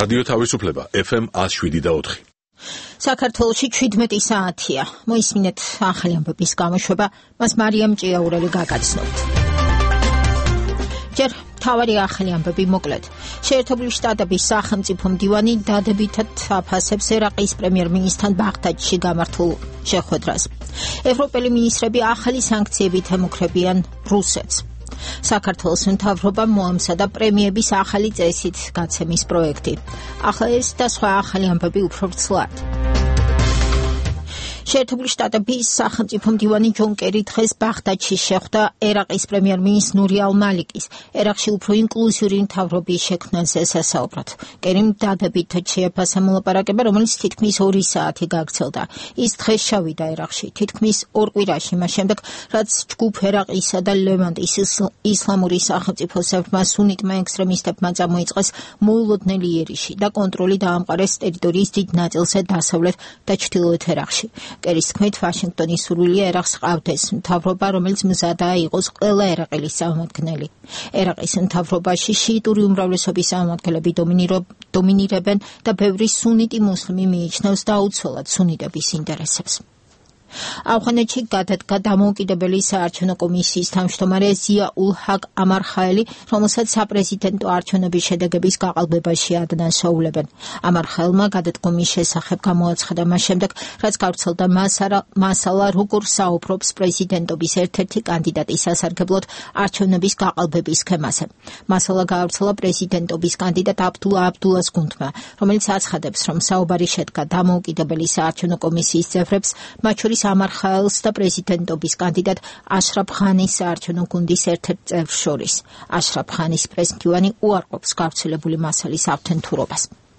რადიო თავისუფლება FM 107.4. საქართველოში 17 საათია. მოისმინეთ ახალი ამბების გამოშვება, მას მარიამ ჭიაურელი გაგაცნობთ. ჯერ თავარი ახალი ამბები მოკლედ. შეერთებული შტატების სახელმწიფო მდივანი დადებითად აფასებს ერაყის პრემიერ-მინისტრთან ბაღდადში გამართულ შეხვედრას. ევროპელი მინისტრები ახალი სანქციებით ემუქრებიან რუსეთს. საქართველოს მთავრობამ მოამზადა პრემიების ახალი წესით გაცემის პროექტი. ახლა ეს და სხვა ახალი ამბები უფრო ვრცლად. შეერთებული შტატების სახელმწიფო მდივანი ჯონ კერი დღეს ბაღდადში შეხვდა ერაყის პრემიერ-მინისტრ ნური ალ-მალიკის ერაყში უფრო ინკლუზიური მთავრობის შექმნაზე სასაუბრად. კერიმ დადებითად შეაფასა მოლაპარაკება, რომელიც თითქმის 2 საათი გაგრძელდა. ის დღეს შევიდა ერაყში, თითქმის 2 კვირაში მას შემდეგ, რაც ჯგუფ ერაყისა და ლევანტის ისლამური სახელმწიფოსებმა სუნიტმა ექსტრემისტებმა წამოიწყეს მოულოდნელი იერიში და კონტროლი დაამყარეს ტერიტორიის დიდ ნაწილზე დასავლეთ და ჩრდილოეთ ერაყში. კერის თქმით, ვაშინგტონის სურვილია ერაყს ყავდეს მთავრობა, რომელიც მზადაა იყოს ყველა ერაყელის წარმომადგენელი. ერაყის მთავრობაში შიიტური უმრავლესობის წარმომადგენლები დომინირებენ და ბევრი სუნიტი მუსლიმი მიიჩნევს დაუცველად სუნიტების ინტერესებს. ავღანეთში გადადგა დამოუკიდებელი საარჩევნო კომისიის თავმჯდომარე ზია ულ ჰაკ ამარხაელი, რომელსაც საპრეზიდენტო არჩევნების შედეგების გაყალბებაში ადანაშაულებენ. ამარხაელმა გადადგომის შესახებ გამოაცხადა მას შემდეგ, რაც გავრცელდა მასალა, როგორ საუბრობს პრეზიდენტობის ერთ-ერთი კანდიდატის სასარგებლოდ არჩევნების გაყალბების სქემაზე. მასალა გავრცელა პრეზიდენტობის კანდიდატ აბდულა აბდულას გუნდმა, რომელიც აცხადებს, რომ საუბარი შედგა დამოუკიდებელი საარჩევნო კომისიის წევრებს, მათ შორის ამარხაელს და პრეზიდენტობის კანდიდატ აშრაფ ღანის საარჩევნო გუნდის ერთ-ერთ წევრს შორის. აშრაფ ღანის პრესმდივანი უარყოფს გავრცელებული მასალის ავთენტურობას.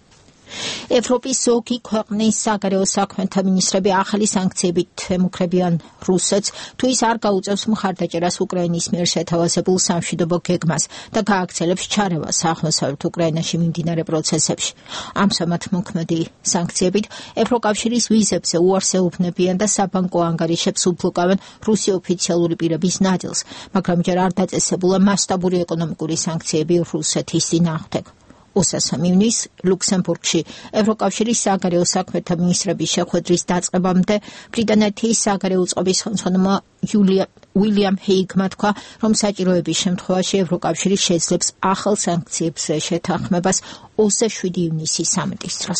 ევროპის ზოგი ქვეყნის საგარეო საქმეთა მინისტრები ახალი სანქციებით ემუქრებიან რუსეთს, თუ ის არ გაუწევს მხარდაჭერას უკრაინის მიერ შეთავაზებულ სამშვიდობო გეგმას და გააგრძელებს ჩარევას აღმოსავლეთ უკრაინაში მიმდინარე პროცესებში. ამჟამად მოქმედი სანქციებით ევროკავშირის ვიზებზე უარს ეუბნებიან და საბანკო ანგარიშებს უბლოკავენ რუსი ოფიციალური პირების ნაწილს, მაგრამ ჯერ არ დაწესებულა მასშტაბური ეკონომიკური სანქციები რუსეთის წინააღმდეგ. 23 ივნისს ლუქსემბურგში ევროკავშირის საგარეო საქმეთა მინისტრების შეხვედრის დაწყებამდე ბრიტანეთის საგარეო წყობის ხელმძღვანელმა უილიამ ჰეიგმა თქვა, რომ საჭიროების შემთხვევაში ევროკავშირი შეძლებს ახალ სანქციებზე შეთანხმებას 27 ივნისის სამიტის დროს.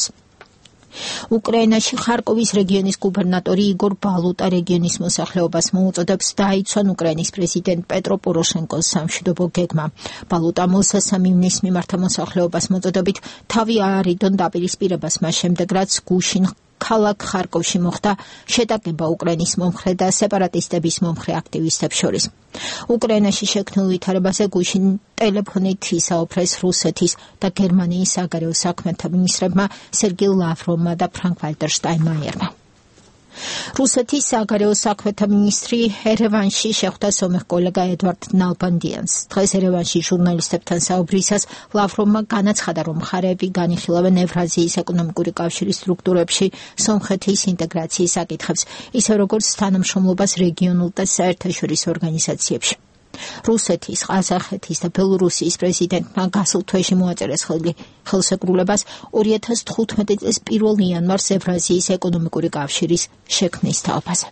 უკრაინაში ხარკოვის რეგიონის გუბერნატორი იგორ ბალუტა რეგიონის მოსახლეობას მოუწოდებს დაიცვან უკრაინის პრეზიდენტ პეტრო პოროშენკოს სამშვიდობო გეგმა. ბალუტა 23 ივნისს მიმართა მოსახლეობას მოწოდებით თავი აარიდონ დაპირისპირებას მას შემდეგ, რაც გუშინ ქალაქ ხარკოვში მოხდა შეტაკება უკრაინის მომხრე და სეპარატისტების მომხრე აქტივისტებს შორის. უკრაინაში შექმნილ ვითარებაზე გუშინ ტელეფონით ისაუბრეს რუსეთის და გერმანიის საგარეო საქმეთა მინისტრებმა სერგეი ლავროვმა და ფრანკ ვალტერ შტაინმაიერმა. რუსეთის საგარეო საქმეთა მინისტრი ერევანში შეხვდა სომეხ კოლეგა ედვარდ ნალბანდიანს. დღეს ერევანში ჟურნალისტებთან საუბრისას ლავროვმა განაცხადა, რომ მხარეები განიხილავენ ევრაზიის ეკონომიკური კავშირის სტრუქტურებში სომხეთის ინტეგრაციის საკითხებს, ისე როგორც თანამშრომლობას რეგიონულ და საერთაშორისო ორგანიზაციებში. რუსეთის, ყაზახეთის და ბელორუსიის პრეზიდენტმა გასულ თვეში მოაწერეს ხელშეკრულებას 2015 წლის 1 იანვარს ევრაზიის ეკონომიკური კავშირის შექმნის თაობაზე.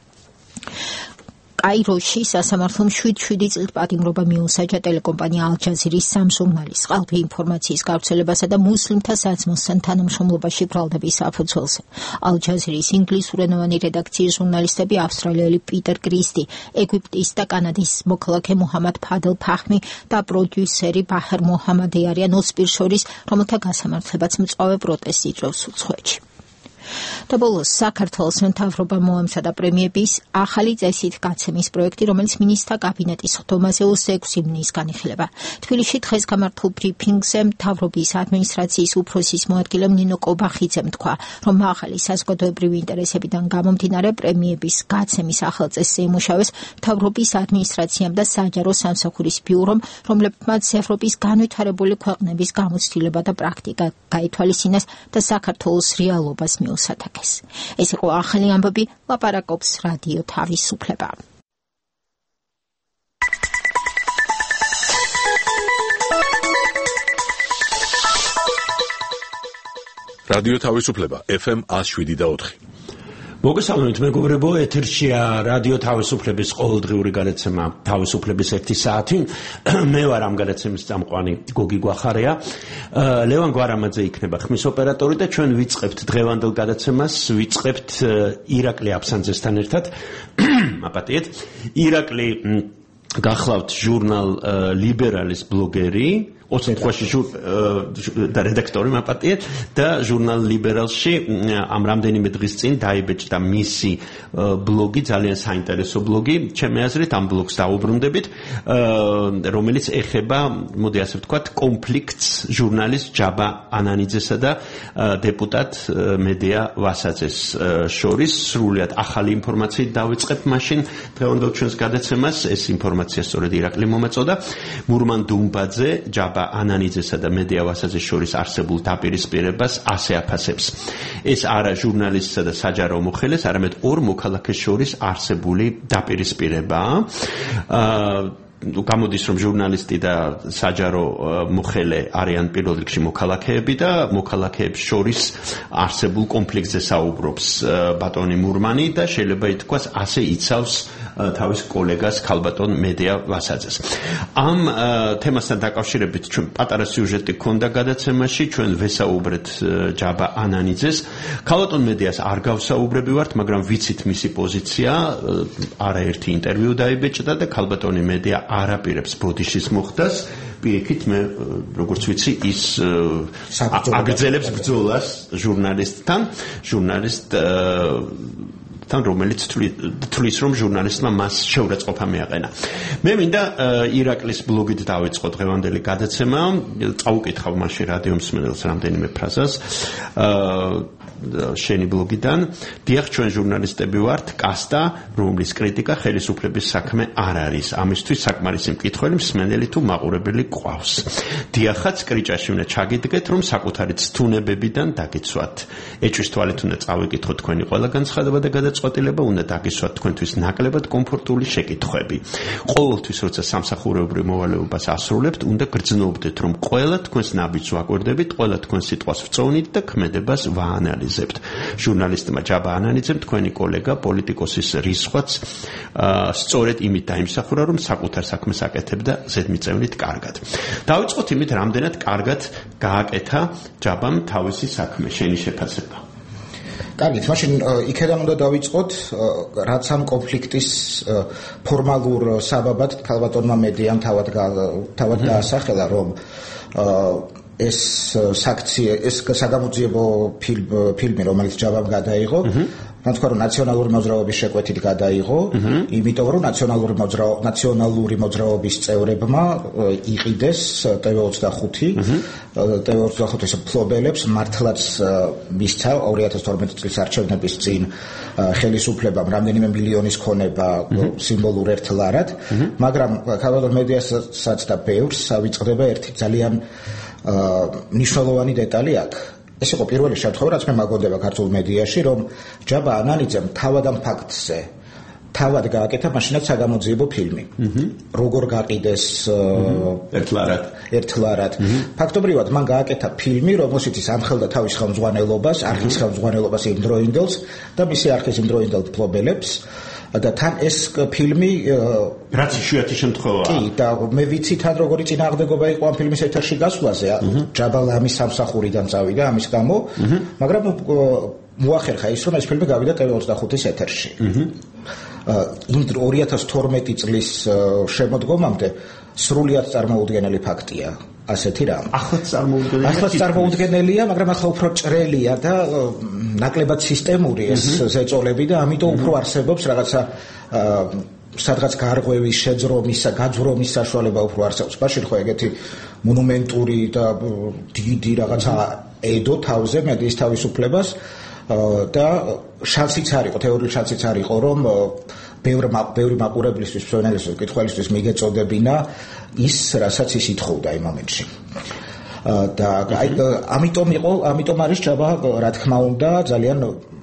კაიროში სასამართლომ 7 წლით პატიმრობა მიუსაჯა ტელეკომპანია ალ-ჯაზირის 3 ჟურნალისტს ყალბი ინფორმაციის გავრცელებასა და მუსლიმთა საძმოსთან თანამშრომლობაში ბრალდების საფუძველზე. ალ-ჯაზირის ინგლისურენოვანი რედაქციის ჟურნალისტები ავსტრალიელი პიტერ კრისტი, ეგვიპტის და კანადის მოქალაქე მუჰამად ფადელ ფაჰმი და პროდიუსერი ბაჰერ მოჰამადი არიან 20 პირს შორის, რომელთა გასამართლებაც მწვავე პროტესტს იწვევს უცხოეთში. და ბოლოს საქართველოს მთავრობამ მოამზადა პრემიების ახალი წესით გაცემის პროექტი, რომელიც მინისტრთა კაბინეტის ხდომაზე 26 ივნისს განიხილება. თბილისში დღეს გამართულ ბრიფინგზე მთავრობის ადმინისტრაციის უფროსის მოადგილე ნინო კობახიძემ თქვა, რომ ახალი საზოგადოებრივი ინტერესებიდან გამომდინარე პრემიების გაცემის ახალ წესზე იმუშავეს მთავრობის ადმინისტრაციამ და საჯარო სამსახურის ბიურომ, რომლებმაც ევროპის განვითარებული ქვეყნების გამოცდილება და პრაქტიკა გაითვალისწინეს და საქართველოს რეალობას მიუსადაგეს. ეს იყო ახალი ამბები, ლაპარაკობს რადიო თავისუფლება. რადიო თავისუფლება FM 107.4. მოგესალმებით მეგობრებო, ეთერშია რადიო თავისუფლების ყოველდღიური გადაცემა თავისუფლების 1 საათი. მე ვარ ამ გადაცემის წამყვანი გოგი გვახარია. ლევან გვარამაძე იქნება ხმის ოპერატორი და ჩვენ ვიწყებთ დღევანდელ გადაცემას, ვიწყებთ ირაკლი აფსანძესთან ერთად. აპატიეთ. ირაკლი გახლავთ ჟურნალ ლიბერალის ბლოგერი, ოთხთვაში და რედაქტორი მაპატიეთ და ჟურნალ ლიბერალში ამ რამდენიმე დღის წინ დაიბეჭდა მისი ბლოგი, ძალიან საინტერესო ბლოგი. ჩემი აზრით ამ ბლოგს დაუბრუნდებით, რომელიც ეხება, მოდი ასე ვთქვათ, კონფლიქტს ჟურნალისტ ჯაბა ანანიძესა და დეპუტატ მედია ვასაძეს შორის. სრულიად ახალი ინფორმაციით დავიწყებთ მაშინ დღევანდელ ჩვენს გადაცემას. ეს ინფორმაცია სწორედ ირაკლი მომეწოდა. მურმან დუმბაძე ჯაბა ანანიძესა და მედია ვასაძეს შორის არსებულ დაპირისპირებას ასე აფასებს. ეს არა ჟურნალისტსა და საჯარო მოხელეს, არამედ ორ მოქალაქეს შორის არსებული დაპირისპირებაა. გამოდის რომ ჟურნალისტი და საჯარო მოხელე არიან პირველ რიგში მოქალაქეები და მოქალაქეებს შორის არსებულ კონფლიქტზე საუბრობს ბატონი მურმანი და შეიძლება ითქვას ასე იცავს თავის კოლეგას ქალბატონ მედია ვასაძეს. ამ თემასთან დაკავშირებით ჩვენ პატარა სიუჟეტი გქონდა გადაცემაში, ჩვენ ვესაუბრეთ ჯაბა ანანიძეს. ქალბატონ მედიას არ გავსაუბრები ვართ, მაგრამ ვიცით მისი პოზიცია, არაერთი ინტერვიუ დაიბეჭდა და ქალბატონი მედია არაპირებს ბოდიშის მოხდას. პირიქით მე როგორც ვიცი ის აგრძელებს ბრძოლას ჟურნალისტთან, რომელიც თulis რომ ჟურნალისტმა მას შეურაცხყოფა მიაყენა. მე მინდა ირაკლის ბლოგით დავიწყო დღევანდელი გადაცემა, წავუკითხავ მაშინ რადიო მსმენელს რამდენიმე ფრაზას შენი ბლოგიდან. დიახ, ჩვენ ჟურნალისტები ვართ კასტა, რომლის კრიტიკა ხელისუფლების საქმე არ არის. ამისთვის საკმარისი მკითხველი მსმენელი თუ მაყურებელი გვყავს. დიახაც, კრიჭაში უნდა ჩაგიდგეთ, რომ საკუთარი ცთუნებებიდან დაგიცვათ. ეჭვის თვალით უნდა წავიკითხოთ თქვენი ყველა განცხადება და გადაწყვეტილება, უნდა დაგიცვათ თქვენთვის ნაკლებად კომფორტული შეკითხვები. ყოველთვის, როცა სამსახურეობრივ მოვალეობას ასრულებთ, უნდა გრძნობდეთ, რომ ყველა თქვენს ნაბიჯს ვაკვირდებით, ყველა თქვენს სიტყვას ვწოვნით და ქმედებას ვაანალიზებთ. ჟურნალისტმა ჯაბა ანანიძემ თქვენი კოლეგა პოლიტიკოსის რისხვაც სწორედ იმით დაიმსახურა, რომ საკუთარ საქმეს აკეთებდა ზედმიწევნით კარგად. დავიწყოთ იმით, რამდენად კარგად გააკეთა ჯაბამ თავისი საქმე, შენი შეფასება. კარგით, მაშინ იქედან უნდა დავიწყოთ, რაც ამ კონფლიქტის ფორმალურ საბაბად ქალბატონმა მედიამ თავად დაასახელა, რომ ეს საქციე, ეს საგამოძიებო ფილმი, რომელიც ჯაბამ გადაიღო, მან თქვა, რომ ნაციონალური მოძრაობის შეკვეთით გადაიღო, იმიტომ რომ ნაციონალური მოძრაობის წევრებმა იყიდეს TV25-ის ფლობელებს მართლაც მისცა 2012 წლის არჩევნების წინ ხელისუფლებამ რამდენიმე მილიონის ქონება სიმბოლურ ერთლარად, მაგრამ ქალბატონ მედიასაც და ბევრს ავიწყდება ერთი ძალიან მნიშვნელოვანი დეტალი აქ. ეს იყო პირველი შემთხვევა, რაც მე მაგონდება ქართულ მედიაში, რომ ჯაბა ანანიძემ თავად ამ ფაქტზე თავად გააკეთა მაშინაც საგამოძიებო ფილმი. როგორ გაყიდეს ერთლარად. ფაქტობრივად მან გააკეთა ფილმი, რომელშიც ის ამხელდა თავის ხელმძღვანელობას, არქის ხელმძღვანელობას იმდროინდელს და მისი არქის იმდროინდელ ფლობელებს. და თან ეს ფილმი რაც იშვიათი შემთხვევაა. კი, და მე ვიცი თან როგორი წინააღმდეგობა იყო ამ ფილმის ეთერში გასვლაზე. ჯაბა ლამის სამსახურიდან წავიდა ამის გამო, მაგრამ მოახერხა ის, რომ ეს ფილმი გავიდა TV25-ის ეთერში. 2012 წლის შემოდგომამდე სრულიად წარმოუდგენელი ფაქტია ასეთი რამ. ახლაც წარმოუდგენელია, მაგრამ ახლა უფრო ჭრელია და ნაკლებად სისტემური ეს ზეწოლები და ამიტომ უფრო არსებობს რაღაცა სადღაც გარღვევის, შეძრომისა, გაძვრომის საშუალება უფრო არსებობს. მაშინ ხო ეგეთი მონუმენტური და დიდი რაღაცა ედო თავზე მედიის თავისუფლებას და შანსიც არ იყო, თეორიული შანსიც არ იყო, რომ ბევრი მაყურებლისთვის, მსმენელისთვის, მკითხველისთვის მიგეწოდებინა ის, რასაც ის ითხოვდა იმ მომენტში. და ამიტომ არის ჯაბა, რა თქმა უნდა, ძალიან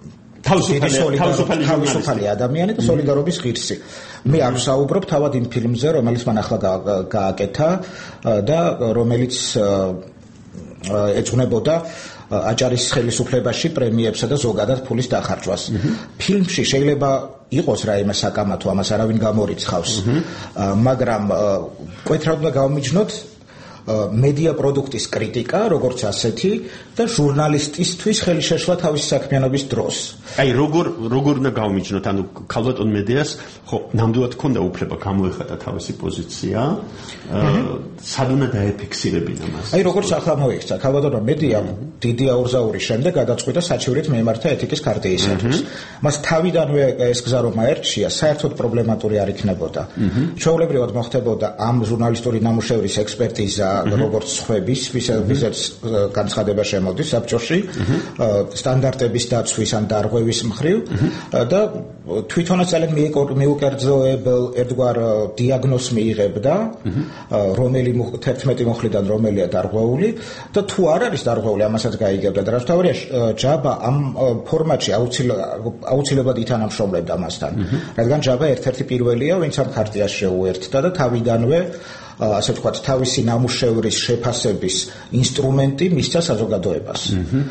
თავისუფალი ადამიანი და სოლიდარობის ღირსი. მე არ ვსაუბრობ თავად იმ ფილმზე, რომელიც მან ახლა გააკეთა და რომელიც ეძღვნებოდა აჭარის ხელისუფლებაში პრემიებსა და ზოგადად ფულის დახარჯვას. ფილმში შეიძლება იყოს რაიმე საკამათო, ამას არავინ გამორიცხავს, მაგრამ მკვეთრად უნდა გავმიჯნოთ მედია პროდუქტის კრიტიკა, როგორც ასეთი და ჟურნალისტისთვის ხელშეშლა თავისი საქმიანობის დროს. აი როგორ უნდა გავმიჯნოთ, ანუ ქალბატონ მედიას ხო ნამდვილად ქონდა უფლება გამოეხატა თავისი პოზიცია, სად უნდა დაეფიქსირებინა მას? აი როგორც ახლა მოიქცა, ქალბატონმა მედიამ დიდი აურზაურის შემდეგ გადაწყვიტა საჩივრით მიემართა ეთიკის ქარტიისათვის. მას თავიდანვე ეს გზა რომ აერჩია, საერთოდ პრობლემატური არ იქნებოდა. ჩვეულებრივად მოხდებოდა ამ ჟურნალისტური ნამუშევრის ექსპერტიზა როგორც ხვების, ვისაც განცხადება შემოდის საბჭოში, სტანდარტების დაცვის ან დარღვევის მხრივ და თვითონაც ძალიან მიუკერძოებელ ერთგვარ დიაგნოზს მიიღებდა, რომელი 11 მუხლიდან რომელია დარღვეული და თუ არ არის დარღვეული, ამასაც გაიგებდა და რა თავია ჯაბა ამ ფორმატში აუცილებლად ითანამშრომლებდა მასთან, რადგან ჯაბა ერთ-ერთი პირველია, ვინც ამ ქარტიას შეუერთდა და თავიდანვე ასე ვთქვათ, თავისი ნამუშევრის შეფასების ინსტრუმენტი მისცა საზოგადოებას.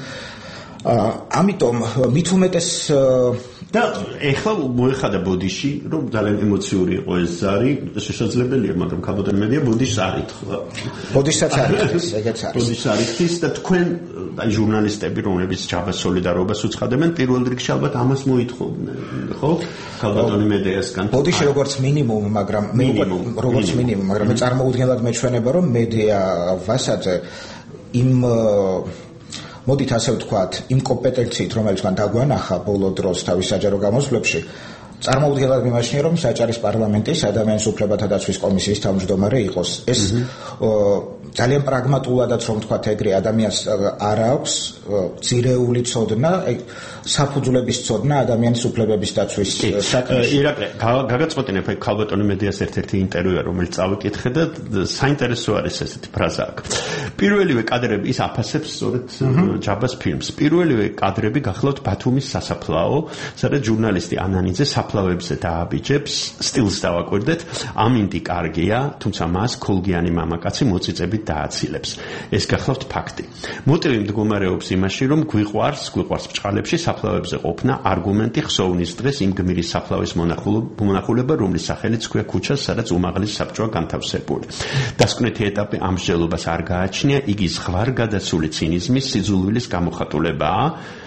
ამიტომ მით უმეტეს და ეხლა მოეხადა ბოდიში, რომ ძალიან ემოციური იყო ეს ზარი, შესაძლებელია, მაგრამ ქალბატონ მედია ბოდიშს არ ითხოვა. ბოდიშსაც არ ითხოვს, ეგეც არის. ბოდიშს არ ითხოვს და თქვენ აი ჟურნალისტები, რომლებიც ჯაბას სოლიდარობას უცხადებენ, პირველ რიგში ალბათ ამას მოითხოვდნენ, ხო? ქალბატონი მედიასგან. ბოდიში როგორც მინიმუმ, მაგრამ მე წარმოუდგენლად მეჩვენება, რომ მედია ვასაძე იმ მოდით ასე ვთქვათ, იმ კომპეტენციით, რომელიც მან დაგვანახა ბოლო დროს თავის საჯარო გამოსვლებში, წარმოუდგენლად მიმაჩნია, რომ საჭარის პარლამენტის ადამიანის უფლებათა დაცვის კომისიის თავმჯდომარე იყოს. ეს ძალიან პრაგმატულადაც რომ ვთქვათ, ეგრე ადამიანს არ აქვს ძირეული ცოდნა, საფუძვლების ცოდნა ადამიანის უფლებების დაცვის საქმეში. ირაკლი, გაგაწყვეტინებ ქალბატონი მედიას ერთ-ერთი ინტერვიუა, რომელიც წავიკითხე და საინტერესო არის ესეთი ფრაზა აქ. პირველივე კადრები ის აფასებს სწორედ ჯაბას ფილმს. პირველივე კადრები გახლავთ ბათუმის სასაფლაო, სადაც ჟურნალისტი ანანიძე საფლავებზე დააბიჯებს, სტილს დავაკვირდეთ, ამინდი კარგია, თუმცა მას ქოლგიანი მამაკაცი მოწიწებით დააცილებს. ეს გახლავთ ფაქტი. მოტივი მდგომარეობს იმაში, რომ გვიყვარს ბჭყალებში საფლავებზე ყოფნა, არგუმენტი ხსოვნის დღეს იმ გმირის საფლავის მონახულება, რომლის სახელიც ქვია ქუჩას, სადაც უმაღლესი საბჭოა განთავსებული. დასკვნითი ეტაპი ამ მსჯელობას არ გააჩნია, იგი ზღვარგადაცული ცინიზმის სიძულვილის გამოხატულებაა.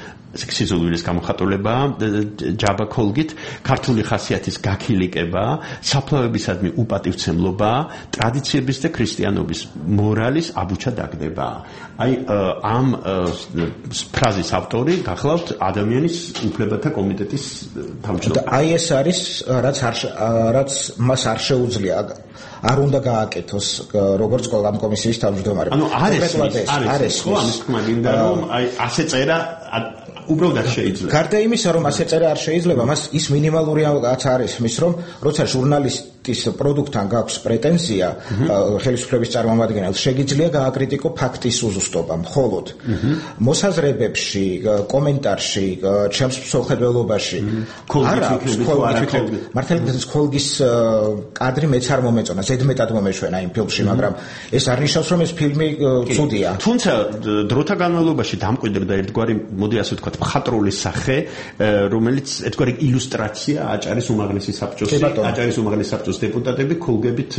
ჯაბა ქოლგით, ქართული ხასიათის გაქილიკება, საფლავებისადმი უპატივცემლობა, ტრადიციების და ქრისტიანობის მორალის აბუჩა დაგდება. აი ამ ფრაზის ავტორი გახლავთ ადამიანის უფლებათა კომიტეტის თავმჯდომარე. აი ეს არის რაც მას არ შეუძლია არ უნდა გააკეთოს როგორც ამ კომისიის თავმჯდომარე. ანუ არის ხო ამის თქმა გინდა რომ აი ასე წერა უბრალოდ არ შეიძლება. გარდა იმისა, რომ ასე წერა არ შეიძლება, მას ის მინიმალური რაც არის მის, რომ როცა ჟურნალისტის პროდუქტთან გაქვს პრეტენზია ხელისუფლების წარმომადგენელს, შეგიძლია გააკრიტიკო ფაქტის უზუსტობა, მხოლოდ მოსაზრებებში, კომენტარში, ჩემს მსხვერპლობაში არ აქვს მართალია ქოლგის კადრი მეც არ მომეწონა, ზედმეტად მომეშვენა იმ ფილმში, მაგრამ ეს არ ნიშნავს, რომ ეს ფილმი ცუდია. თუმცა დროთა განმავლობაში დამკვიდრდა ერთგვარი, მოდი ასე ვთქვათ, მხატვრული სახე, რომელიც ერთგვარი ილუსტრაცია აჭარის უმაღლესი საბჭოს დეპუტატები ქოლგებით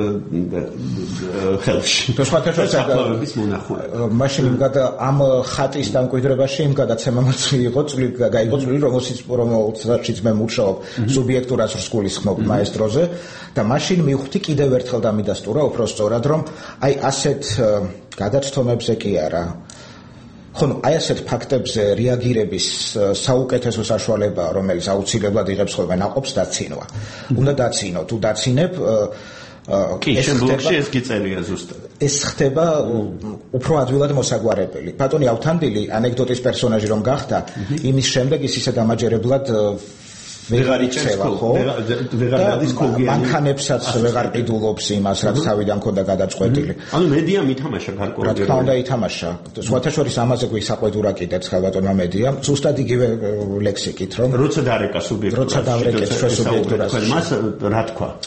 ხელში. საფლავების მონახულება. მაშინ ამ ხატის დამკვიდრებაში იმ გადაცემამაც მიიღო წვლილი, რომელშიც მე მუშაობ სუბიექტურ ასრულის ხმობ მაესტროზე და მაშინ მივხვდი კიდევ ერთხელ დამიდასტურა უფრო სწორად, რომ აი ასეთ გადაცემებზე კი არა ხომ აი ასეთ ფაქტებზე რეაგირების საუკეთესო საშუალებაა, რომელიც აუცილებლად იღებს ხოლმე ნაყოფს დაცინვა. უნდა დაცინო, თუ დაცინებ კი, შენ ბლოგში ეს გიწერია ზუსტად. ეს ხდება უფრო ადვილად მოსაგვარებელი. ბატონი ავთანდილი ანეკდოტის პერსონაჟი რომ გახდა, იმის შემდეგ ის ისე დამაჯერებლად ვეღარ იწევა, ხო? ვეღარ დადის ქოლგიანი. მანქანებსაც ვეღარ ყიდულობს იმას, რაც თავიდან ქონდა გადაწყვეტილი. ანუ მედიამ ითამაშა გარკვეული. რა თქმა უნდა ითამაშა. სხვათა შორის ამაზე გვისაყვედურა კიდეც ქალბატონმა მედიამ, ზუსტად იგივე ლექსიკით, რომ როცა დარეკა სუბიექტურას. როცა დავრეკეს სუბიექტურას. მას რა თქვა?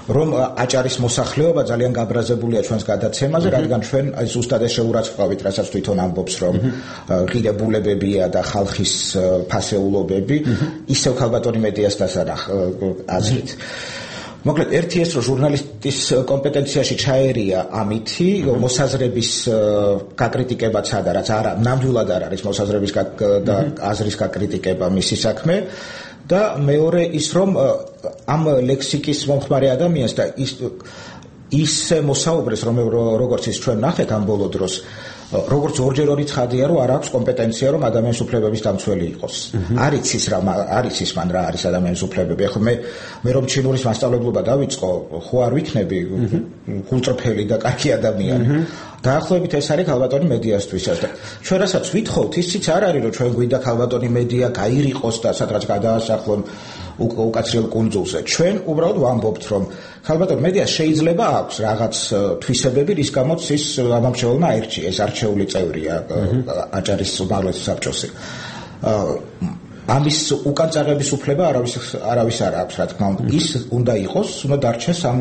რომ აჭარის მოსახლეობა ძალიან გაბრაზებულია ჩვენს გადაცემაზე, რადგან ჩვენ აი ზუსტად ეს შეურაცხყოფით, რასაც თვითონ ამბობს, რომ ღირებულებებია და ხალხის ფასეულობები, ისევ ქალბატონი მედიას დასანახ აზრით. მოკლედ ერთი ეს რომ ჟურნალისტის კომპეტენციაში ჩაერია ამითი მოსაზრების გაკრიტიკებაც არა, რაც არა ნამდვილად არ არის მოსაზრების და აზრის გაკრიტიკება მისი საქმე და მეორე ის რომ ამ ლექსიკის მომხმარე ადამიანს და ისე მოსაუბრეს რომ როგორც ის ჩვენ ნახეთ ამ ბოლო დროს როგორც ორჯერ ორი ცხადია რომ არ აქვს კომპეტენცია რომ ადამიანის უფლებების დამცველი იყოს. არის ის მან რა არის ადამიანის უფლებები. ახლა მე რომ ჩინურის მასწავლებლობა დავიწყო, ხო არ ვიქნები გულწრფელი და კარგი ადამიანი. დაახლოებით ეს არის ქალბატონი მედიასთვისაც და ჩვენ რასაც ვითხოვთ, ისიც არ არის რომ ჩვენ გვინდა ქალბატონი მედია გაირიყოს და სადღაც გადაასახლონ უკაცრიელ კუნძულზე. ჩვენ უბრალოდ ვამბობთ რომ ქალბატონ მედიას შეიძლება აქვს რაღაც თვისებები, რის გამოც ის ამომრჩეველმა აირჩიეს, არჩეული წევრია აჭარის უმაღლესი საბჭოსი. ამის უკან წაღების უფლება არავის არ აქვს, რა თქმა უნდა. ის უნდა იყოს, უნდა დარჩეს ამ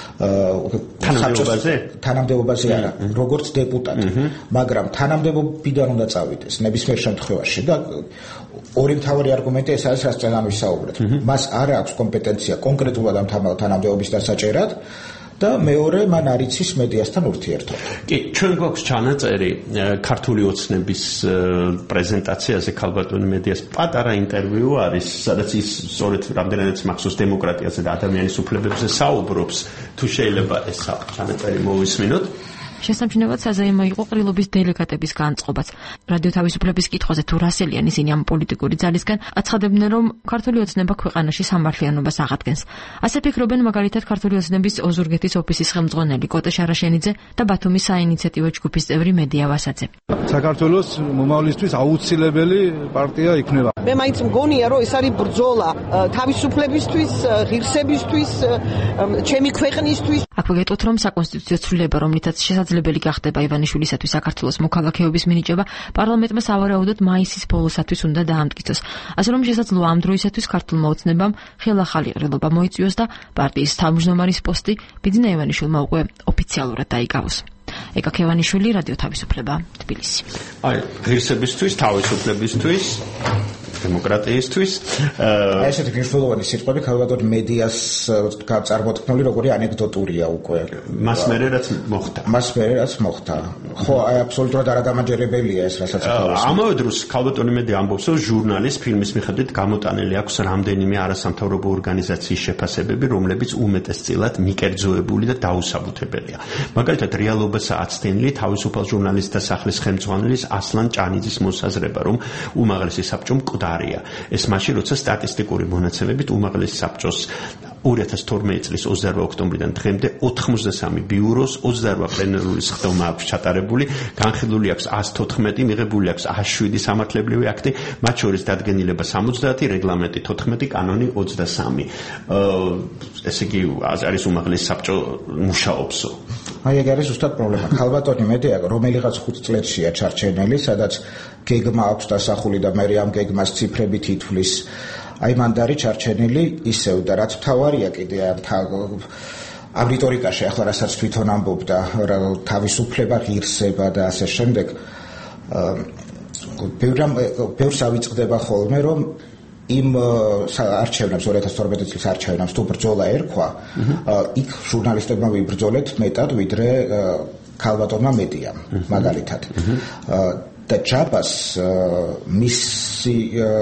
თანამდებობაზე არა, როგორც დეპუტატი, მაგრამ თანამდებობიდან უნდა წავიდეს ნებისმიერ შემთხვევაში და ორი მთავარი არგუმენტი ეს არის, რაც წინამ ვისაუბრეთ. მას არ აქვს კომპეტენცია კონკრეტულად ამ თანამდებობის დასაჭერად და მეორე მან არ იცის მედიასთან ურთიერთობა. კი, ჩვენ გვაქვს ჩანაწერი ქართული ოცნების პრეზენტაციაზე ქალბატონი მედიას პატარა ინტერვიუ არის, სადაც ის სწორედ რამდენადაც მახსოვს დემოკრატიაზე და ადამიანის უფლებებზე საუბრობს. თუ შეიძლება ეს ჩანაწერი მოვისმინოთ. შესამჩნევად საზეიმო იყო ყრილობის დელეგატების განწყობაც. რადიო თავისუფლების კითხვაზე თუ რასელიან ისინი ამ პოლიტიკური ძალისგან აცხადებდნენ, რომ ქართული ოცნება ქვეყანაში სამართლიანობას აღადგენს. ასე ფიქრობენ მაგალითად ქართული ოცნების ოზურგეთის ოფისის ხელმძღვანელი კოტე შარაშენიძე და ბათუმის საინიციატივო ჯგუფის წევრი მედია ვასაძე. საქართველოს მომავლისთვის აუცილებელი პარტია იქნება. მე მაინც მგონია, რომ ეს არის ბრძოლა თავისუფლებისთვის, ღირსებისთვის, ჩემი ქვეყნისთვის. აქვე გეტყვით, რომ საკონსტიტუციო ცვლილება, რომლითაც შესაძლებელი გახდება ივანიშვილისათვის საქართველოს მოქალაქეობის მინიჭება, პარლამენტმა სავარაუდოდ მაისის ბოლოსათვის უნდა დაამტკიცოს. ასე რომ შესაძლოა ამ დროისათვის ქართულმა ოცნებამ ხელახალი ყრილობა მოიწვიოს და პარტიის თავმჯდომარის პოსტი ბიძინა ივანიშვილმა უკვე ოფიციალურად დაიკავოს. ეკა ქევანიშვილი, რადიო თავისუფლება, თბილისი. აი, ღირსებისთვის, თავისუფლებისთვის, დემოკრატიისთვის. ესეთი მნიშვნელოვანი სიტყვები ქალბატონ მედიას წარმოთქმული როგორი ანეკდოტურია უკვე. მას მერე რაც მოხდა. ხო, აი აბსოლუტურად არადამაჯერებელია ეს, რასაც ახავს. ამავე დროს ქალბატონი მედია ამბობს, რომ ჟურნალის ფილმის მიხედვით გამოტანილი აქვს რამდენიმე არასამთავრობო ორგანიზაციის შეფასებები, რომლებიც უმეტესწილად მიკერძოებული და დაუსაბუთებელია. მაგალითად, რეალობასა აცდენილი თავისუფალ ჟურნალისტთა სახლის ხელმძღვანელის ასლან ჭანიძის მოსაზრება, რომ უმაღლესი საბჭომ მკვდარია. ეს მაშინ, როცა სტატისტიკური მონაცემებით უმაღლესი საბჭოს 2012 წლის 28 ოქტომბრიდან დღემდე 83 ბიუროს 28 პლენარული სხდომა აქვს ჩატარებული, განხილული აქვს 114, მიღებული აქვს 107 სამართლებრივი აქტი, მათ შორის დადგენილება 70, რეგლამენტი 14, კანონი 23. ესე იგი არის უმაღლესი საბჭო მუშაობსო. აი ეგ არის ზუსტად პრობლემა. ქალბატონი მედია რომელიღაც 5 წლედშია ჩარჩენილი, სადაც გეგმა აქვს დასახული და მე ამ გეგმას ციფრებით ითვლის. აი მანდარი ჩარჩენილი ისევ და რაც მთავარია კიდე ამ რიტორიკაში ახლა რასაც თვითონ ამბობდა თავისუფლება, ღირსება და ასე შემდეგ ბევრს ავიწყდება ხოლმე რომ იმ არჩევნებს 2012 წლის არჩევნებს თუ ბრძოლა ერქვა იქ ჟურნალისტებმა ვიბრძოლეთ მეტად ვიდრე ქალბატონმა მედიამ მაგალითად და ჯაბას მისი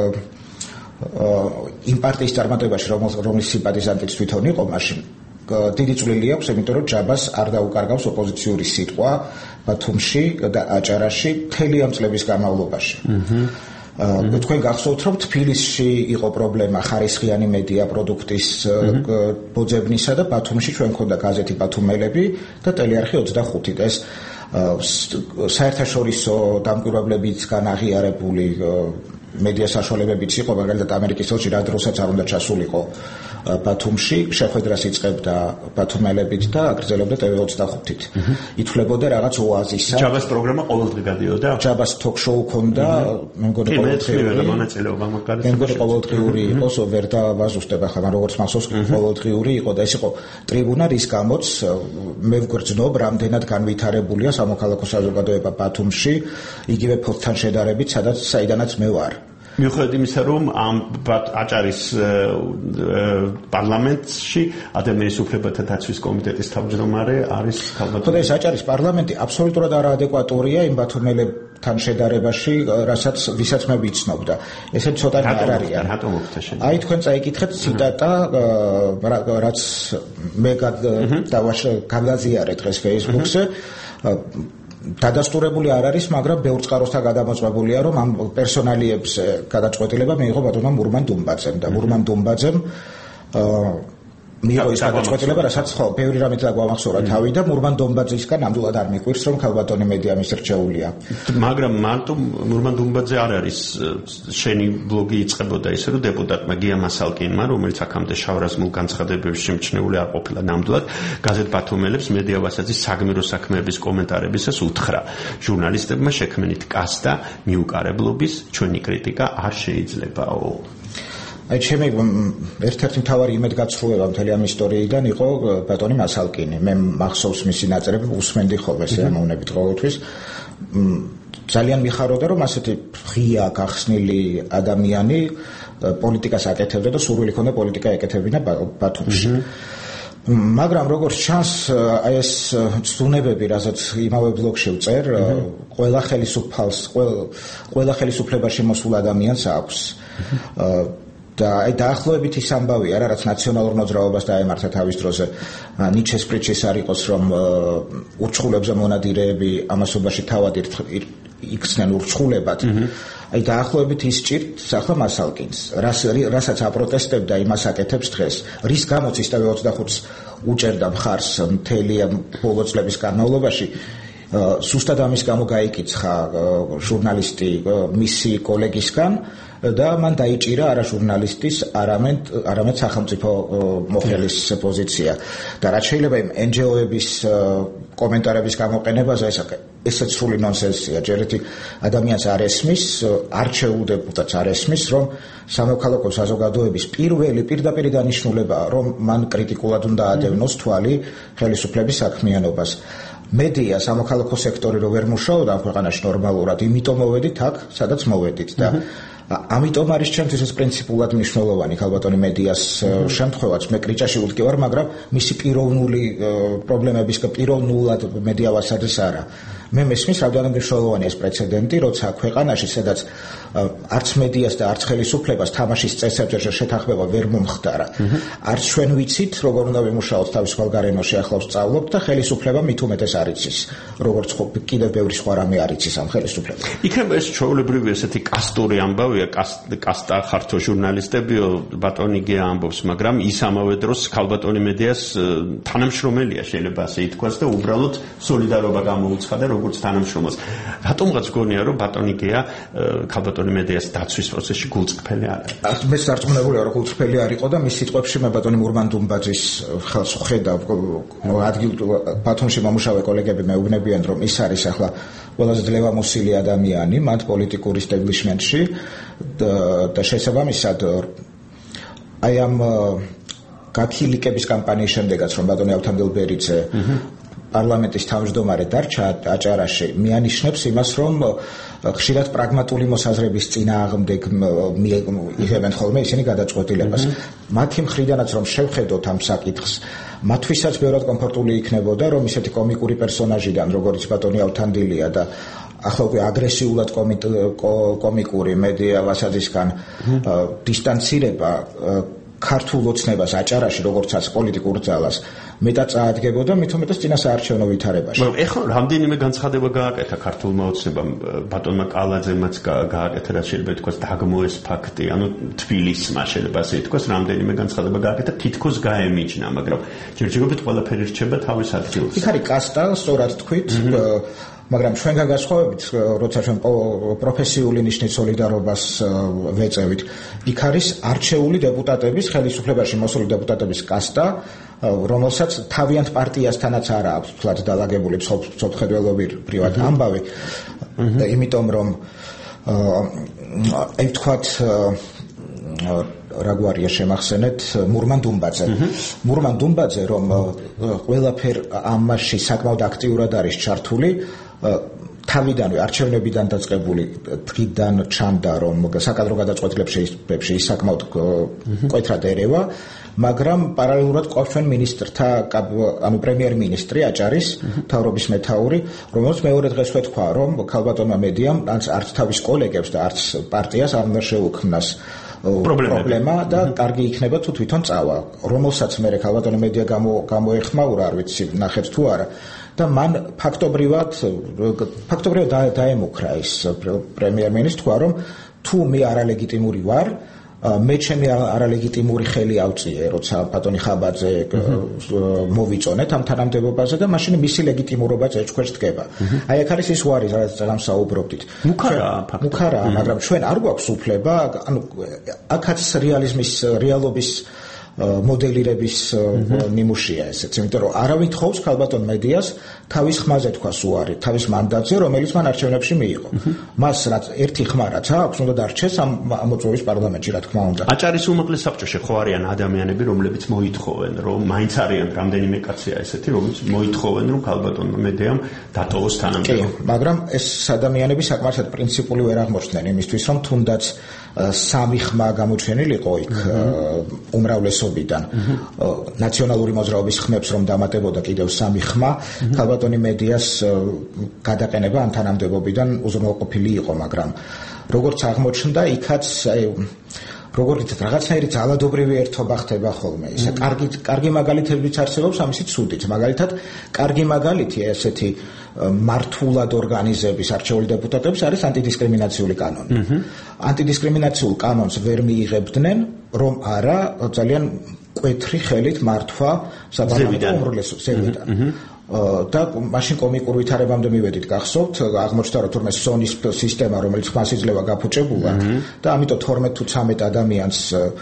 იმ პარტიის წარმატებაში რომლის სიმპათიზანტიც თვითონ იყო მაშინ დიდი წვლილი აქვს იმიტომ რომ ჯაბას არ დაუკარგავს ოპოზიციური სიტყვა ბათუმში და აჭარაში მთელი ამ წლების განმავლობაში თქვენ გახსოვთ რომ თბილისში იყო პრობლემა ხარისხიანი მედია პროდუქტის ბოძებნისა და ბათუმში ჩვენ მქონდა გაზეთი ბათუმელები და ტელეარხი 25 და ეს საერთაშორისო დამკვირვებლებისგან აღიარებული მედია საშუალებებიც იყო მაგალითად ამერიკის ელჩი რა დროსაც არ უნდა ჩასულიყო ბათუმში შეხვედრას იწყებდა ბათუმელებით და აგრძელებდა TV25-ით. ითვლებოდა რაღაც ოაზისა. ჯაბას პროგრამა ყოველდღე გადიოდა? ჯაბას talk-show ქონდა, მე მგონი ყოველდღიური იყოს, ვერ დავაზუსტებ ახლა, მაგრამ როგორც მახსოვს, ყოველდღიური იყო და ეს იყო ტრიბუნა, რის გამოც მე ვგრძნობ, რამდენად განვითარებულია სამოქალაქო საზოგადოება ბათუმში, იგივე ფოთთან შედარებით, საიდანაც მე ვარ. მიუხედავად იმისა, რომ ამ აჭარის პარლამენტში ადამიანის უფლებათა დაცვის კომიტეტის თავმჯდომარე არის ქალბატონი. ხო, ეს აჭარის პარლამენტი აბსოლუტურად არაადეკვატურია იმ ბათუმელებთან შედარებაში, ვისაც მე ვიცნობ და ესე ცოტა არ არიან. აი თქვენ წაიკითხეთ ციტატა, რაც მე გადაზიარე დღეს Facebook-ზე. დადასტურებული არ არის, მაგრამ ბევრ წყაროსთან გადამოწმებულია, რომ ამ პერსონალიებს გადაწყვეტილება მიიღო ბატონმა მურმან დუმბაძემ და მურმან დუმბაძემ მიიღო ის გადაწყვეტილება, რასაც ხო, ბევრი რამით დაგვამახსოვრა თავი და მურმან დუმბაძისგან ნამდვილად არ მიყვირს, რომ ქალბატონი მედია მის რჩეულია. მაგრამ მარტო მურმან დუმბაძე არ არის, შენი ბლოგი იწყებოდა ისე, რომ დეპუტატმა გია მასალკინმა, რომელიც აქამდე შავრაზმულ განცხადებებში შემჩნეული არ ყოფილა ნამდვილად, გაზეთ ბათუმელებს მედია ვასაძის საგმირო საქმეების კომენტარებისას უთხრა. ჟურნალისტებმა შექმნით კასტა მიუკარებლობის, ჩვენი კრიტიკა არ შეიძლებაო. აი ჩემი ერთ-ერთი მთავარი იმედგაცრუება მთელი ამ ისტორიიდან იყო ბატონი მასალკინი. მე მახსოვს მისი ნაწერები, უსმენდი ხოლმე სიამოვნებით ყოველთვის. ძალიან მიხაროდა, რომ ასეთი ღია გახსნილი ადამიანი პოლიტიკას აკეთებდა და სურვილი ჰქონდა პოლიტიკა ეკეთებინა ბათუმში. მაგრამ როგორც ჩანს, აი ეს ცდუნებები, რასაც იმავე ბლოგში ვწერ, ყველა ხელისუფლებაში მოსულ ადამიანს აქვს. და აი დაახლოებით ის ამბავია რა, რაც ნაციონალურ მოძრაობას დაემართა თავის დროზე. ნიჩეს პრიჩის არ იყოს, რომ ურჩხულებზე მონადირეები ამასობაში თავად იქცნენ ურჩხულებად. აი დაახლოებით ის ჭირთ ახლა მასალკინს, რასაც აპროტესტებდა, იმას აკეთებს დღეს. რის გამოც ის TV25-ს უჭერდა მხარს მთელი ბოლო წლების განმავლობაში. სუსტად ამის გამო გაიკიცხა ჟურნალისტი მისი კოლეგისგან და მან დაიჭირა არა ჟურნალისტის, არამედ სახელმწიფო მოხელის პოზიცია. და რაც შეიძლება იმ NGO-ების კომენტარების გამოყენებაზე, ესეც სრული ნონსენსია. ჯერ ერთი ადამიანს არ ესმის, არჩეულ დეპუტატს არ ესმის, რომ სამოქალაქო საზოგადოების პირდაპირ დანიშნულებაა, რომ მან კრიტიკულად უნდა ადევნოს თვალი ხელისუფლების საქმიანობას. მედია, სამოქალაქო სექტორი რო ვერ მუშაობდა ამ ქვეყანაში ნორმალურად, იმიტომ მოვედით აქ, სადაც მოვედით და ამიტომ არის ჩემთვის ეს პრინციპულად მნიშვნელოვანი ქალბატონი მედიას შემთხვევაც. მე კრიჭაში ვუდგე ვარ, მაგრამ მისი პიროვნული პრობლემების პიროვნულად მედია ვასაძეს არა. მე მესმის რამდენად მნიშვნელოვანია ეს პრეცედენტი, როცა ქვეყანაში, სადაც არც მედიას და არც ხელისუფლებას თამაშის წესებზე შეთანხმება ვერ მომხდარა. არც ჩვენ ვიცით, როგორ უნდა ვიმუშაოთ თავისუფალ გარემოში, ახლა ვსწავლობთ და ხელისუფლება მით უმეტეს არ იცის, როგორც კიდევ ბევრი სხვა რამე არ იცის ამ ხელისუფლებას. იქნება ეს ჩვეულებრივი ესეთი კასტური ამბავია, კასტა ხართო ჟურნალისტებიო, ბატონი გია ამბობს, მაგრამ ის ამავე დროს ქალბატონი მედიას თანამშრომელია, შეიძლება ასე ითქვას და უბრალოდ სოლიდარობა გამოუცხადა როგორც თანამშრომელს. რატომღაც გონია, რომ ბატონი გია ქალბატონი მედიას დაცვის პროცესში გულწრფელი არ არის? მე სარწმუნოა, რომ გულწრფელი არ იყო და მის სიტყვებში მე ბატონი მურმან დუმბაძის ხელს ვხედავ. ადგილ ბათუმში მომუშავე კოლეგები მეუბნებიან, რომ ის არის ახლა ყველაზე ძლევამოსილი ადამიანი მათ პოლიტიკურ ისტაბლიშმენტში და შესაბამისად აი ამ გაქილიკების კამპანიის შემდეგაც, რომ ბატონი ავთანდილბერიძე პარლამენტის თავმჯდომარე დარჩა აჭარაში, მიანიშნებს იმას, რომ ხშირად პრაგმატული მოსაზრების წინააღმდეგ იღებენ ხოლმე ისინი გადაწყვეტილებას. მათი მხრიდანაც რომ შევხედოთ ამ საკითხს, მათთვისაც ბევრად კომფორტული იქნებოდა, რომ ისეთი კომიკური პერსონაჟიდან, როგორც ბატონი ავთანდილია და ახლა უკვე აგრესიულად კომიკური მედია ვასაძისგან დისტანცირება ქართულ ოცნებას აჭარაში, როგორცაც პოლიტიკურ ძალას მეტად წაადგებოდა, მით უმეტეს წინასაარჩევნო ვითარებაში. მაგრამ ეხლა რამდენიმე განცხადება გააკეთა ქართულმა ოცნებამ, ბატონმა კალაძემაც გააკეთა, რაც შეიძლება ითქვას დაგმოეს ფაქტი, ანუ თბილისმა შეიძლება ასე ითქვას, რამდენიმე განცხადება გააკეთა, თითქოს გაემიჯნა, მაგრამ ჯერჯერობით ყველაფერი რჩება თავის ადგილზე. იქ არის კასტა, სწორად თქვით, მაგრამ ჩვენგან განსხვავებით, როცა ჩვენ პროფესიული ნიშნით სოლიდარობას ვეწევით, იქ არის არჩეული დეპუტატების, ხელისუფლებაში მოსული დეპუტატების კასტა, რომელსაც თავიანთ პარტიასთანაც არ აქვს თლად დალაგებული ცოცხლადველობრივად ამბავი, იმიტომ რომ აი ვთქვათ რა გვარია შემახსენეთ მურმან დუმბაძე რომ ყველაფერ ამაში საკმაოდ აქტიურად არის ჩართული თავიდანვე არჩევნებიდან დაწყებული დღიდან ჩანდა რომ საკადრო გადაწყვეტილებში ის საკმაოდ მკვეთრად ერევა მაგრამ პარალელურად ყავს ჩვენ მინისტრთა ანუ პრემიერ-მინისტრი აჭარის მთავრობის მეთაური რომელსაც მეორე დღეს ვეთქვა რომ ქალბატონმა მედიამ არც თავის კოლეგებს და არც პარტიას არ უნდა შეუქმნას პრობლემა და კარგი იქნება თუ თვითონ წავა რომელსაც მე ქალბატონო მედია გამოეხმაურა არ ვიცი ნახეთ თუ არა და მან ფაქტობრივად დაემუქრა ის პრემიერ-მინისტრს თქვა რომ თუ მე არალეგიტიმური ვარ მე ჩემი არალეგიტიმური ხელი ავწიე როცა ბატონი ხაბაძე მოვიწონეთ ამ თანამდებობაზე და მაშინ მისი ლეგიტიმურობა ეჭქვეშ დგება აი აქ არის ის უარი რაც საუბრობდით მუქარაა მაგრამ ჩვენ არ გვაქვს უფლება ანუ აქაც რეალობის მოდელირების ნიმუშია ესეც იმიტომ რომ არავინ თხოვს ქალბატონ მედიას თავის ხმაზე თქვას უარი თავის მანდატზე რომელიც მან არჩევნებში მიიღო მას რაც ერთი ხმა რაც აქვს უნდა დარჩეს ამ მოწვევის პარლამენტში რა თქმა უნდა აჭარის უმაღლეს საბჭოში ხო არიან ადამიანები რომლებიც მოითხოვენ რომ მაინც არიან რამდენიმე კაცია ესეთი რომლებიც მოითხოვენ რომ ქალბატონ მედიამ დატოვოს თანამდებობა მაგრამ ეს ადამიანები საკმაოდ პრინციპული ვერ აღმოჩნდნენ იმისთვის რომ თუნდაც სამი ხმა გამოჩენილიყო იქ უმრავლესობიდან ნაციონალური მოძრაობის ხმებს რომ დამატებოდა კიდევ სამი ხმა ქალბატონი მედიას გადაყენება ამ თანამდებობიდან უზრუნველყოფილი იყო მაგრამ როგორც აღმოჩნდა იქაც როგორ გითხრათ რაღაცნაირი ძალადობრივი ერთობა ხდება ხოლმე ისა კარგი მაგალითებიც არსებობს ამისი ცუდით მაგალითად კარგი მაგალითი ესეთი მართულად ორგანიზების არჩეული დეპუტატების არის ანტიდისკრიმინაციული კანონი ანტიდისკრიმინაციულ კანონს ვერ მიიღებდნენ რომ არა ძალიან მკვეთრი ხელით მართვა საპარლამენტო უმრავლესობიდან და მაშინ კომიკურ ვითარებამდე მივედით გახსოვთ აღმოჩნდა რომ თურმე სონის სისტემა რომელიც ხმას იძლევა გაფუჭებულად და ამიტომ 12 თუ 13 ადამიანს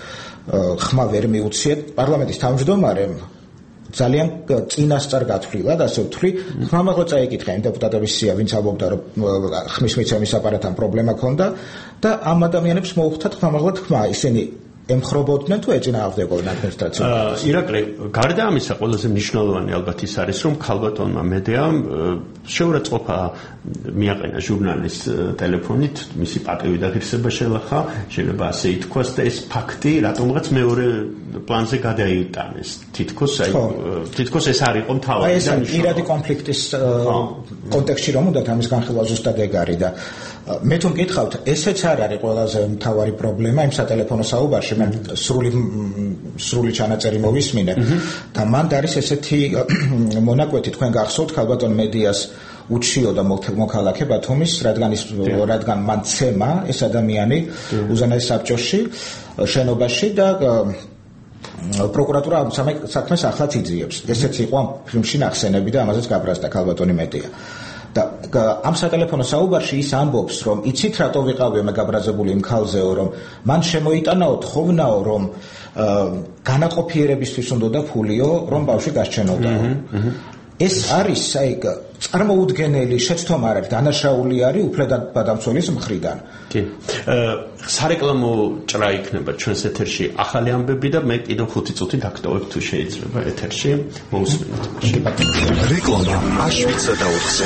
ხმა ვერ მიუციეთ პარლამენტის თავმჯდომარემ ძალიან წინასწარ გათვლილად ასე ვთვლი ხმამაღლა წაიკითხა იმ დეპუტატების სია ვინც ამბობდა რომ ხმის მიცემის აპარატთან პრობლემა ქონდა და ამ ადამიანებს მოუხდათ ხმამაღლა თქმა ისინი ემხრობოდნენ თუ ეწინააღმდეგებდნენ ადმინისტრაციას. ირაკლი, გარდა ამისა, ყველაზე მნიშვნელოვანი ალბათ ის არის, რომ ქალბატონმა მედიამ შეურაცხყოფა მიაყენა ჟურნალის ტელეფონით, მისი პატივი და ღირსება შელახა, შეიძლება ასე ითქვას და ეს ფაქტი რატომღაც მეორე პლანზე გადაიტანეს. თითქოს ეს არ იყო მთავარი და ეს პირადი კონფლიქტის კონტექსტში რომ უნდა ამის განხილვა ზუსტად ეგ არის და მე თუ მკითხავთ, ესეც არ არის ყველაზე მთავარი პრობლემა იმ სატელეფონო საუბარში, მე სრული ჩანაწერი მოვისმინე და მანდ არის ესეთი მონაკვეთი თქვენ გახსოვთ ქალბატონ მედიას უჩიოდა მოქალაქე ბათუმის, რადგან მან ცემა ეს ადამიანი უზენაეს საბჭოში, შენობაში და პროკურატურა ამ საქმეს ახლაც იძიებს. ესეც იყო ამ ფილმში ნახსენები და ამაზეც გაბრაზდა ქალბატონი მედია. და ამ სატელეფონო საუბარში ის ამბობს, რომ იცით რატო ვიყავი მე გაბრაზებული იმ ქალზეო, რომ მან შემოიტანაო თხოვნაო, რომ განაყოფიერებისთვის უნდა ფულიო, რომ ბავშვი გასჩენოდაო. ეს არის, აი, წარმოუდგენელი შეცდომა არის, დანაშაული არის უფლებადამცველის მხრიდან. კი. სარეკლამო ჭრა იქნება ჩვენს ეთერში ახალი ამბები და მე კიდევ 5 წუთი დაგტოვებ თუ შეიძლება ეთერში მოусმინოთ. რეკლამა აშვიცა და 4-ზე.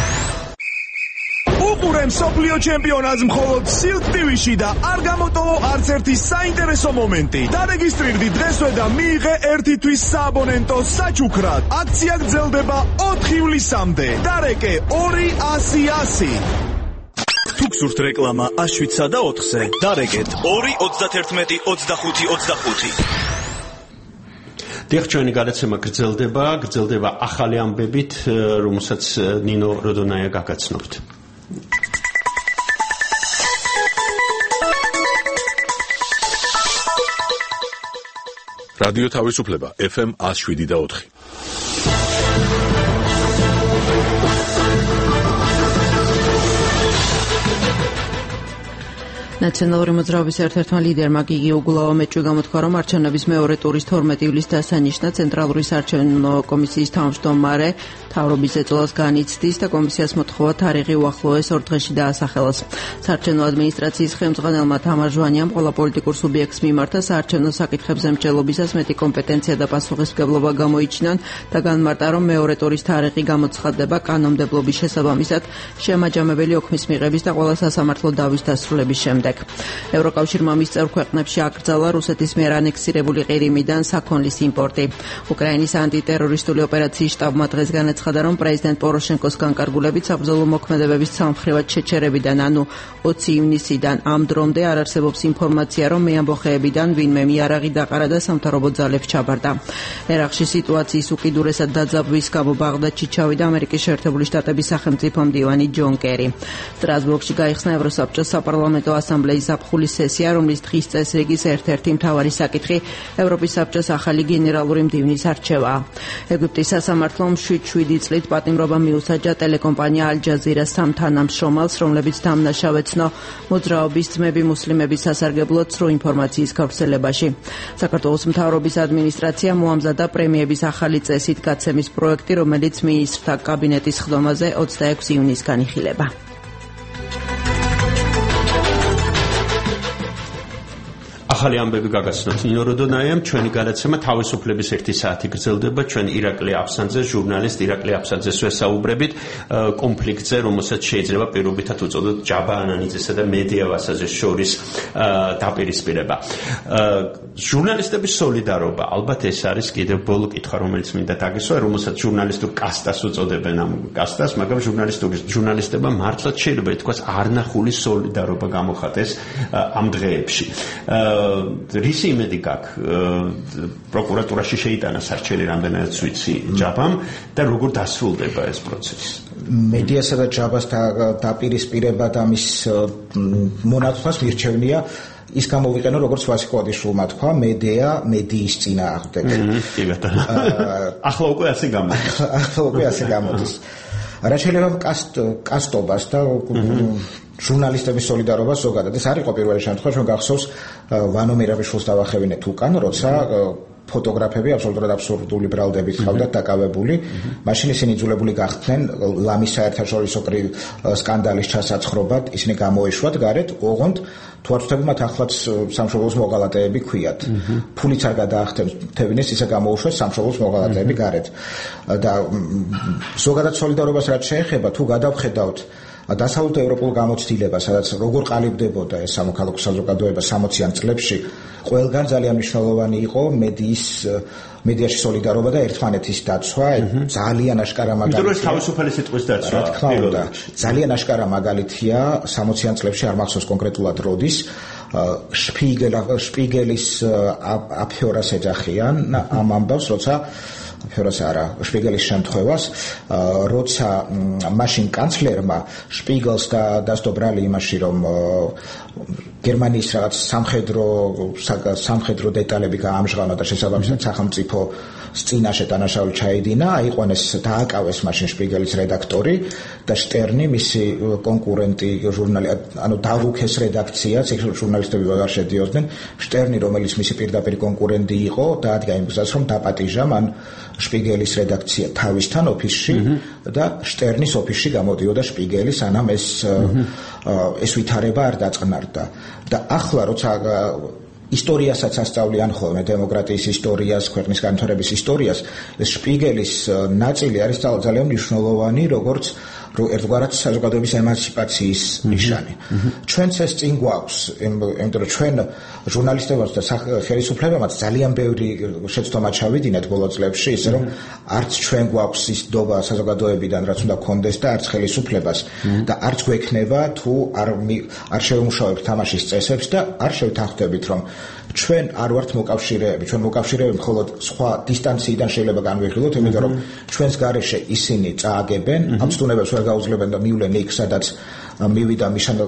უყურე მსოფლიო ჩემპიონატს მხოლოდ Silk TV-ში და არ გამოტოვო არც ერთი საინტერესო მომენტი. დარეგისტრირდი დღესვე და მიიღე ერთი თვის სააბონენტო საჩუქრად. აქცია გრძელდება 4 ივლისამდე. დარეკე 200-100. თუ გსურთ რეკლამა აშვიცა და 4-ზე, დარეკეთ 2-31-25-25. დიახ, ჩვენი გადაცემა გრძელდება ახალი ამბებით, რომელსაც ნინო როდონაია გაგაცნობთ. რადიო თავისუფლება FM 107.4 ნაციონალური მოძრაობის ერთ-ერთმა ლიდერმა გიგი უგულავამ ეჭვი გამოთქვა, რომ არჩევნების მეორე ტურის 12 ივლისს დასანიშნა ცენტრალური საარჩევნო კომისიის თავმჯდომარე მთავრობის ეწოლას განიცდის და კომისიას მოთხოვა თარიღი უახლოეს 2 დღეში დაასახელოს. საარჩევნო ადმინისტრაციის ხელმძღვანელმა თამარ ჟვანიამ ყველა პოლიტიკურ სუბიექტს მიმართა საარჩევნო საკითხებზე მსჯელობისას მეტი კომპეტენცია და პასუხისმგებლობა გამოიჩინონ და განმარტა, რომ მეორე ტურის თარიღი გამოცხადდება კანონმდებლობის შესაბამისად შემაჯამებელი ოქმის მიღების და ყველა სასამართლო დავის დასრულების შემდეგ. ევროკავშირმა მის წევრ ქვეყნებში აკრძალა რუსეთის მიერ ანექსირებული ყირიმიდან საქონლის იმპორტი. უკრაინის ანტიტერორისტული ოპერაციის შტაბმა დღეს განაცხადა, რომ პრეზიდენტ პოროშენკოს განკარგულებით საბრძოლო მოქმედებების სამხრივად შეჩერებიდან, ანუ 20 ივნისიდან ამ დრომდე არ არსებობს ინფორმაცია, რომ მეამბოხეებიდან ვინმე მიარაღი დაყარა და სამთავრობო ძალებს ჩაბარდა. ერაყში სიტუაციის უკიდურესად დაძაბვის გამო ბაღდადში ჩავიდა ამერიკის შეერთებული შტატების სახელმწიფო მდივანი ჯონ კერი. სტრასბურგში გაიხსნა ევროსაბჭოს საპარლამენტო ასამბლეის ზაფხულის სესია, რომლის დღის წესრიგის ერთ-ერთი მთავარი საკითხი ევროპის საბჭოს ახალი გენერალური მდივნის არჩევაა. ეგვიპტის სასამართლომ 7 წლით პატიმრობა მიუსაჯა ტელეკომპანია ალ-ჯაზირას 3 თანამშრომელს, რომლებიც დამნაშავე ეცნო მოძრაობის ძმები მუსლიმების სასარგებლოდ სრულ ინფორმაციის გავრცელებაში. საქართველოს მთავრობის ადმინისტრაცია მოამზადა პრემიების ახალი წესით გაცემის პროექტი, რომელიც მინისტრთა კაბინეტის ხდომაზე 26 ივნისგან იხილება. ახალი ამბები გაგაცნოთ. ნინო როდონაიამ ჩვენი გადაცემა თავისუფლების 1 საათი გრძელდება. ჩვენ ირაკლი აფსანძე, ჟურნალისტ ირაკლი აფსანძეს ვესაუბრებით კონფლიქტზე, რომელსაც შეიძლება პირობითად უწოდოთ ჯაბა ანანიძესა და მედია ვასაძეს შორის დაპირისპირება. ჟურნალისტების სოლიდარობა, ალბათ ეს არის კიდევ ბოლო კითხვა, რომელიც მინდა დაგესვა, რომელსაც ჟურნალისტურ კასტას უწოდებენ ამ კასტას, მაგრამ ჟურნალისტებმა მართლაც შეიძლება ითქვას არნახული სოლიდარობა გამოხატეს ამ დღეებში. რისი იმედი გაქვს პროკურატურაში შეიტანა სარჩელი რამდენადაც ვიცი ჯაბამ და როგორ დასრულდება ეს პროცესი? მედიასა და ჯაბას დაპირისპირება და მის მონათხვას მირჩევნია ის გამოვიყენო, როგორც ვასიკოვადიშვილმა თქვა, მედიის წინააღმდეგ. კი ბატონო. ახლა უკვე ასე გამოდის. რაც შეიძლება კასტობას და ჟურნალისტების სოლიდარობას ზოგადად. ეს არ იყო პირველი შემთხვევა, ჩვენ გახსოვს ვანო მირაბიშვილს დავახევინეთ უკან, როცა ფოტოგრაფები აბსოლუტურად აბსურდული ბრალდებით ხავდათ დაკავებული. მაშინ ისინი იძულებული გახდნენ ლამის საერთაშორისო სკანდალის ჩასაცხრობად, ისინი გამოეშვათ გარეთ, ოღონდ თუ არ ვთქვი, მათ ახლაც სამშობლოს მოღალატეები ქვიათ. ფულიც არ გადაახტევინეს, ისე გამოუშვეს სამშობლოს მოღალატეები გარეთ. და ზოგადად სოლიდარობას რაც შეეხება, თუ გადავხედავთ დასავლეთ ევროპულ გამოცდილებას, სადაც როგორ ყალიბდებოდა ეს სამოქალაქო საზოგადოება 60-იან წლებში, ყველგან ძალიან მნიშვნელოვანი იყო მედიაში სოლიდარობა და ერთმანეთის დაცვა, ძალიან აშკარა მაგალითია. იმიტომ რომ თავისუფალი სიტყვის დაცვა. რა თქმა უნდა, ძალიან აშკარა მაგალითია 60-იან წლებში, არ მახსოვს კონკრეტულად როდის, შპიგელის აფიორას ეძახიან ამ ამბავს, როცა ფერას არა, შპიგელის შემთხვევას, როცა მაშინ კანცლერმა შპიგელს დასდო ბრალი იმაში, რომ გერმანიის რაღაც სამხედრო დეტალები გაამჟღავნა და შესაბამისად სახელმწიფო წინაშე დანაშაული ჩაედინა, აიყვანეს დააკავეს მაშინ შპიგელის რედაქტორი და შტერნი, მისი კონკურენტი ჟურნალი, ანუ დაუქეს რედაქციაც, ეს ჟურნალისტები ვეღარ შედიოდნენ, შტერნი, რომელიც მისი პირდაპირ კონკურენტი იყო, დაადგა იმ გზას, რომ დაპატიჟა მან შპიგელის რედაქცია თავისთან ოფისში და შტერნის ოფისში გამოდიოდა შპიგელი, სანამ ეს ვითარება არ დაწყნარდა. და ახლა როცა ისტორიასაც ასწავლიან ხოლმე, დემოკრატიის ისტორიას, ქვეყნის განვითარების ისტორიას, ეს შპიგელის ნაწილი არის ძალიან მნიშვნელოვანი, როგორც ერთგვარად საზოგადოების ემანციპაციის ნიშანი. ჩვენც ეს წინ გვაქვს, იმიტომ რომ ჩვენ ჟურნალისტებმაც და ხელისუფლებამაც ძალიან ბევრი შეცდომა ჩავიდინეთ ბოლო წლებში, ისე რომ არც ჩვენ გვაქვს ის დობა საზოგადოებიდან, რაც უნდა გქონდეს და არც ხელისუფლებას და არც გვექნება თუ არ შევიმუშავებთ თამაშის წესებს და არ შევთანხმდებით, რომ ჩვენ არ ვართ მოკავშირეები, ჩვენ მოკავშირეები მხოლოდ სხვა დისტანციიდან შეიძლება განვიხილოთ, იმიტომ რომ ჩვენს გარეშე ისინი წააგებენ, ამ ცდუნებებს ვერ გაუძლებენ და მივლენ იქ, სადაც მივიდა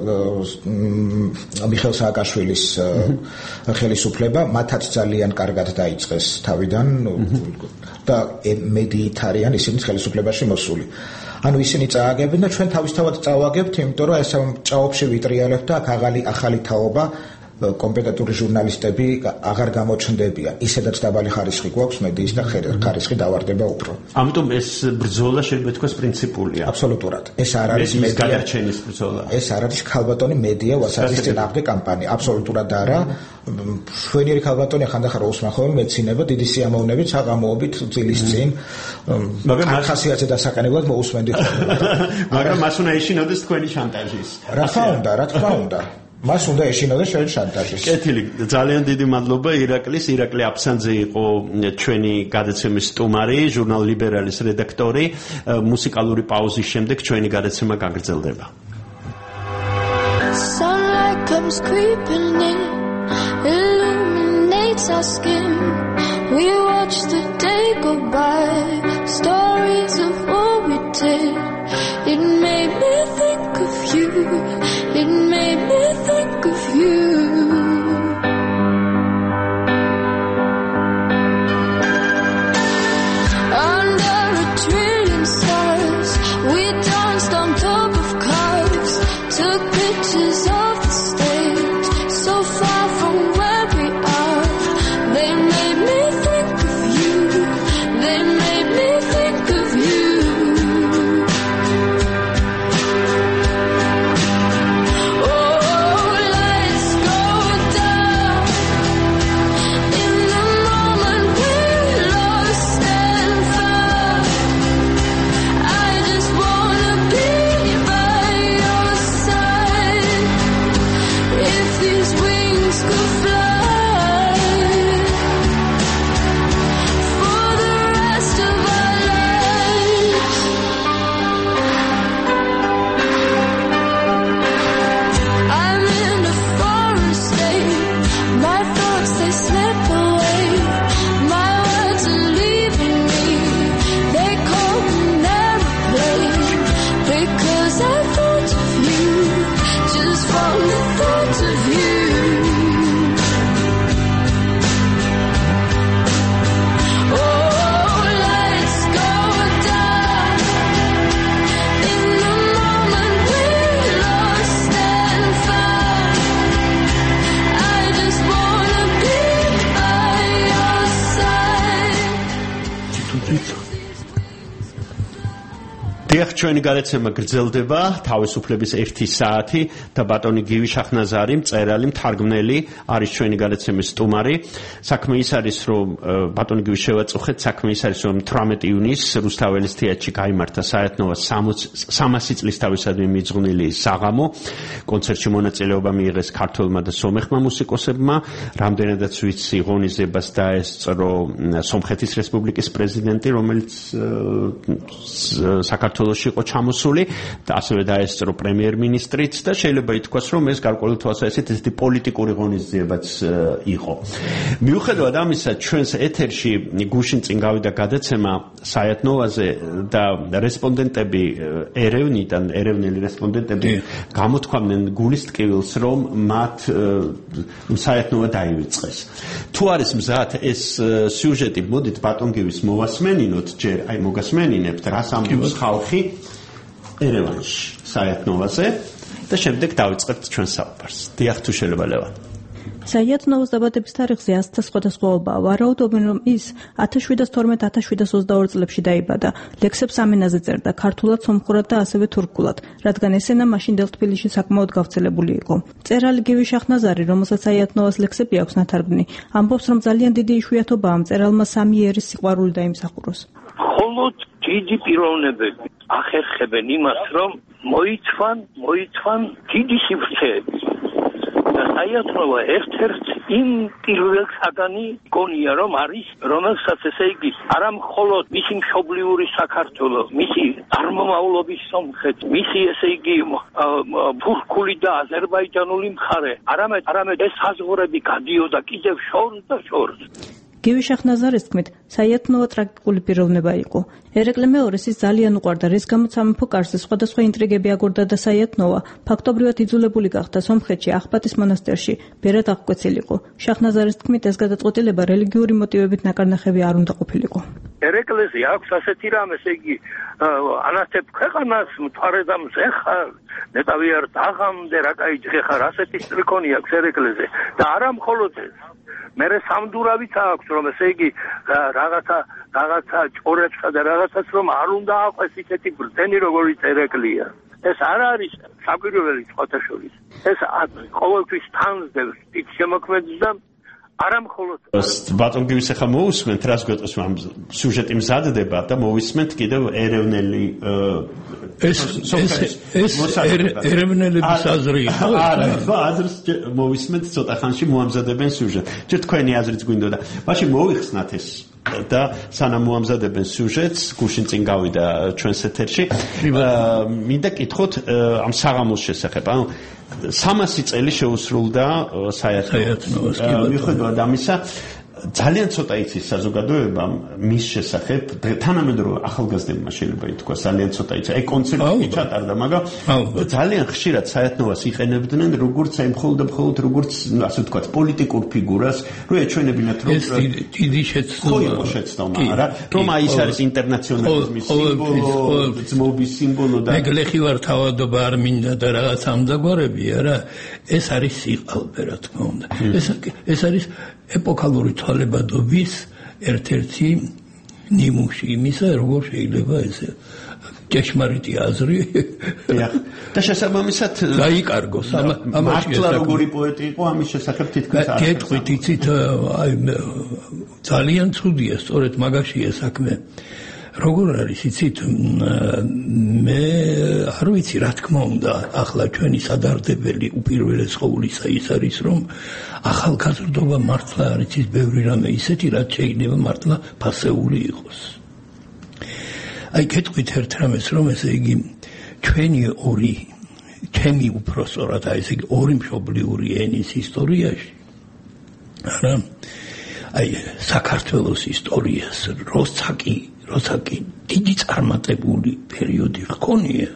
მიხეილ სააკაშვილის ხელისუფლება, მათაც ძალიან კარგად დაიწყეს თავიდან და მედიით არიან ისინი ხელისუფლებაში მოსული. ანუ ისინი წააგებენ და ჩვენ თავისთავად წავაგებთ, იმიტომ რომ ეს ჭაობში ვიტრიალებთ და აქ ახალი თაობა კომპეტენტური ჟურნალისტები აღარ გამოჩნდებიან. ისედაც დაბალი ხარისხი გვაქვს მედიის და ხარისხი დავარდება უფრო. ამიტომ ეს ბრძოლა შეიძლება თქვას პრინციპულია. აბსოლუტურად. ეს არ არის მედია გადარჩენის ბრძოლა. ეს არ არის ქალბატონი მედია ვასაძის წინააღმდეგ კამპანია. აბსოლუტურად არა. შვენიერი ქალბატონი ხანდახან რო უსმენხობენ მეცინება დიდი სიამოვნებით საღამოობით ძილის წინ. მაგრამ ხასიათზე დასაყენებლად მოусმენდით. მაგრამ მას უნდა ეშინოდეს თქვენი შანტაჟის. რა თქმა უნდა. მას უნდა ეშინოდეს შენ შანტაჟის. კეთილი, ძალიან დიდი მადლობა ირაკლის. ირაკლი აფსანძე იყო ჩვენი გადაცემის სტუმარი, ჟურნალ ლიბერალის რედაქტორი. მუსიკალური პაუზის შემდეგ ჩვენი გადაცემა გაგრძელდება. Sunlight comes creeping in, illuminates our skin. We watch the day go by, stories of what we did. It made me think of you. It made me think of you. Under a trillion stars, we danced on top of cars, took pictures of the stage, so far from where we are. They made me think of you. They made me think of you. ჩვენი გადაცემა გრძელდება თავისუფლების 1 საათი და ბატონი გივი შახნაზარი მწერალი მთარგმნელი არის ჩვენი გადაცემის სტუმარი. საქმე ის არის რომ ბატონი გივი შევაწუხეთ, საქმე ის არის რომ 18 ივნისს რუსთაველის თეატრში გაიმართა საერთნოა 300 წლის თავისადმი მიძღვნილი საღამო. კონცერტში მონაწილეობა მიიღეს ქართველმა და სომეხმა მუსიკოსებმა. რამდენადაც ვიცი, ღონისძიებას დაესწრო სომხეთის რესპუბლიკის პრეზიდენტი, რომელიც საქართველოს იყო ჩამოსული და ასევე დაესწრო პრემიერ-მინისტრიც და შეიძლება ითქვას, რომ ეს გარკვეული თვალსაზრისით ესეთი პოლიტიკური ღონისძიებაც იყო. მიუხედავად ამისა, ჩვენს ეთერში გუშინ წინ გავიდა გადაცემა საიათნოვაზე და რესპონდენტები ერევნელი რესპონდენტები გამოთქვამდნენ გულის ტკივილს, რომ მათ საიათნოვა დაივიწყეს. თუ არის მზად ეს სიუჟეტი, მოდით ბატონ გივის მოვასმენინოთ ჯერ, მოგასმენინებთ, რას ამბობს ხალხი ერევანში საიათნოვაზე და შემდეგ დავიწყებთ ჩვენ საუბარს. დიახ, თუ შეიძლება ლევან. საიათნოვოს დაბადების თარიღზე 100-თა სხვადასხვაობაა. ვარაუდობენ, რომ ის 1712-1722 წლებში დაიბადა. ლექსებს ამ ენაზე წერდა, ქართულად, სომხურად და ასევე თურქულად, რადგან ეს ენა მაშინდელ თბილისში საკმაოდ გავრცელებული იყო. მწერალი გივი შახნაზარი, რომელსაც საიათნოვას ლექსები აქვს ნათარგმნი, ამბობს, რომ ძალიან დიდი იშვიათობაა მწერალმა სამი ერის სიყვარული დაიმსახუროს. მხოლოდ დიდი პიროვნებები ახერხებენ იმას, რომ მოიცვან დიდი სივრცეები. საიათნოვა ერთ-ერთ იმ პირველ საგანი გონია, რომ არის, რომელსაც ესე იგი არა მხოლოდ მისი მშობლიური საქართველო, მისი წარმომავლობის სომხეთი, მისი ესე იგი თურქული და აზერბაიჯანული მხარე, არამედ ეს საზღვრები გადიოდა კიდევ შორს და შორს. გივი შახნაზარის თქმით, საიათნოვა ტრაგიკული პიროვნება იყო. ერეკლე მეორეს ის ძალიან უყვარდა, რის გამოც სამეფო კარზე სხვადასხვა ინტრიგები აგორდა და საიათნოვა ფაქტობრივად იძულებული გახდა სომხეთში ახბატის მონასტერში ბერად აღკვეცილიყო. შახნაზარის თქმით, ეს გადაწყვეტილება რელიგიური მოტივებით ნაკარნახევი არ უნდა ყოფილიყო. ერეკლეზი აქვს ასეთი რამ, ესე იგი ანათებ ქვეყანას მთვარედამს ეხარ ნეტავი არ დაღამდე რა კაი ჭიხარ ასეთი სტრიქონი აქვს ერეკლეზე და არა მხოლოდ ეს მე სამდურავიც აქვს რომ ესე იგი რაღაცა ჭორებსა და რაღაცას რომ არ უნდა აყვეს ისეთი ბრძენი როგორიც ერეკლია ეს არ არის საკვირველი სხვათა შორის ეს ყოველთვის თანსდებს ის შემოქმედს და არა მხოლოდ ბატონ გივის ახლა მოусმენთ რას გვეტყვის ამ სიუჟეტი მზადდება და მოусმენთ კიდევ ერევნელი ეს ერევნელების აზრი არა აზრს მოусმენთ ცოტა ხანში მოამზადებენ სიუჟეტს ჯერ თქვენი აზრიც გვინდოდა მაშინ მოიხსნათ ეს და სანამ მოამზადებენ სიუჟეტს გუშინ წინ გავიდა ჩვენს ეთერში მინდა კითხოთ ამ საღამოს შესახებ ანუ 300 წელი შეუსრულდა საერთოდ მიუხედავად ამისა ძალიან ცოტა იცის საზოგადოება მის შესახებ თანამედროვე ახალგაზრდებმა შეიძლება ითქვას ძალიან ცოტა იცის აი კონცერტი ჩატარდა მაგრამ ძალიან ხშირად საერთნობას იყენებდნენ როგორც აი მხოლოდ როგორც ასე ვთქვათ პოლიტიკურ ფიგურას რო ეჩვენებინათ რომ ეს დიდი შეცდომა არა რომ აი ის არის ინტერნაციონალიზმის სიმბოლო ძმობის სიმბოლო და ეგლეხი ვარ თავადობა არ მინდა და რაღაც ამდაგვარები არა ეს არის სიყალბე რა თქმა უნდა ეს არის ეპოქალური თვალებადობის ერთ-ერთი ნიმუში იმისა, როგორ შეიძლება ეს ჭეშმარიტი აზრი და შესაბამისად გაიკარგოს. მართლა როგორი პოეტი იყო ამის შესახებ თითქმის არ გეტყვით, იცით, აი ძალიან ცუდია, სწორედ მაგაშია საქმე. როგორ არის იცით მე არ ვიცი რა თქმა უნდა ახლა ჩვენი სადარდებელი უპირველეს ყოვლისა ის არის რომ ახალგაზრდობა მართლა არის ის ბევრი რამე ისეთი რაც შეიძლება მართლა ფასეული იყოს აი გეტყვით ერთ რამეს რომ ესე იგი ჩვენი ჩემი უпроსორად აი ესე იგი ორი მშობლიური ენის ისტორიაში არა აი საქართველოს ისტორიას როცა კი დიდი წარმატებული პერიოდი ჰქონია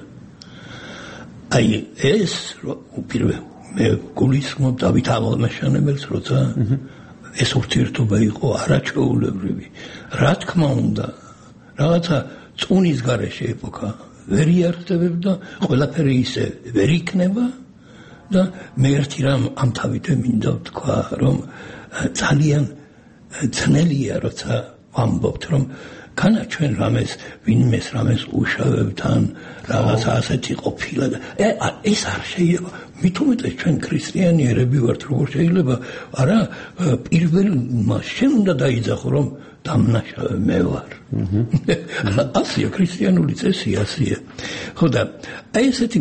აი ეს უპირველეს მე გულისხმობ დავით აღმაშენებელს როცა ეს ურთიერთობა იყო არაჩვეულებრივი რა თქმა უნდა რაღაცა წუნის გარეშე ეპოქა ვერ იარსებებდა ყველაფერი ისე ვერ იქნება და მე ერთი რამ ამ თავით მინდა ვთქვა რომ ძალიან ძნელია როცა ვამბობთ რომ განა ჩვენ რამეს ვინმეს რამეს უშავებთან რაღაცა ასეთი ყოფილა და ეს არ შეიძლება მით უმეტეს ჩვენ ქრისტიანიერები ვართ როგორ შეიძლება არა პირველ შენ უნდა დაიძახო რომ დამნაშავე მე ვარ ასია ქრისტიანული წესი ასია ხო და აი ესეთი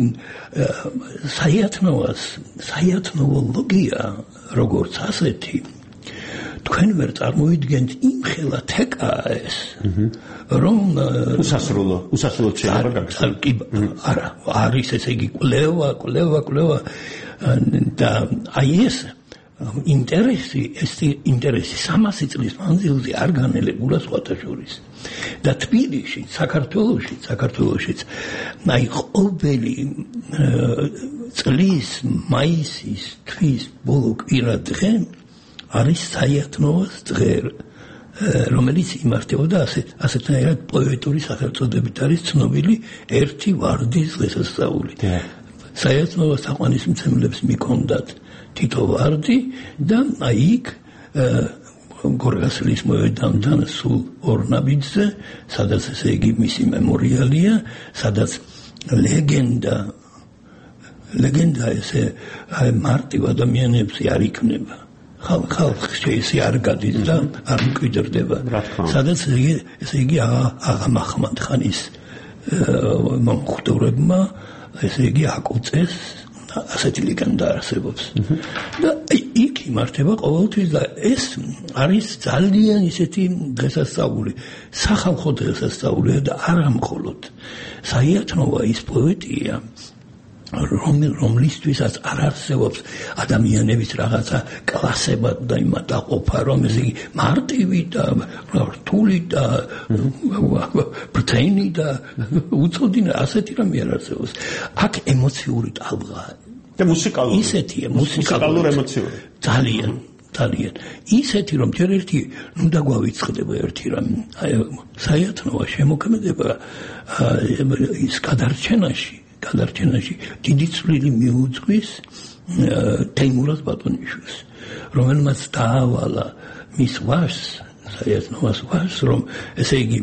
საიათნოოლოგია როგორც ასეთი თქვენ ვერ წარმოიდგენთ იმ ხელა თეკაა ეს რომ უსასრულო შეიძლება გაგცალკი არა არის ესე იგი კვლევა და აი ეს ინტერესი 300 წლის მანძილზე არ განელებულა სხვათა შორის და თბილისში საქართველოშიც აი ყოველი წლის მაისის თვის ბოლო კვირა დღე არის საიათნოოს დღე რომელიც იმართებოდა ასეთნაირად პოეტური სახელწოდებით არის ცნობილი ერთი ვარდის დღესასწაული საიათნოოს თაყვანისმცემლებს მიქონდათ თითო ვარდი და აი იქ გორგასლის მოედანთან სულ ორნაბიძზე სადაც ესე იგი მისი მემორიალია სადაც ლეგენდა ესე მარტივ ადამიანებს არ იქნება ხალხი ესე არ გადის და არ მკვიდრდება სადაც ესე იგი აღა მაჰმად ხანის მომხდურებმა ესე იგი აკუწეს ასეთი ლეგენდა არსებობს და იქ იმართება ყოველთვის და ეს არის ძალიან ისეთი დღესასწაული სახალხო დღესასწაულია და არა მხოლოდ საიათნოვა ის პოეტია რომლისთვისაც არ არსებობს ადამიანების რაღაცა კლასებად და იმად დაყოფა რომ ესე იგი მარტივი და რთული და ბრტენი და უწოდინე ასეთი რამე არ არსებობს აქ ემოციური ტალღაა და მუსიკალური ისეთია მუსიკალურ ემოციური ძალიან. ისეთი რომ ჯერ ერთი ნუ დაგვავიწყდება ერთი რამ. აი საერთოდ შემოქმედება ის გადარჩენაში დიდი წვლილი მიუძღვის თეიმურაზ ბატონიშვილს, რომელმაც დაავალა მის ვაჟს, საერთოდ ვაჟს, რომ ესე იგი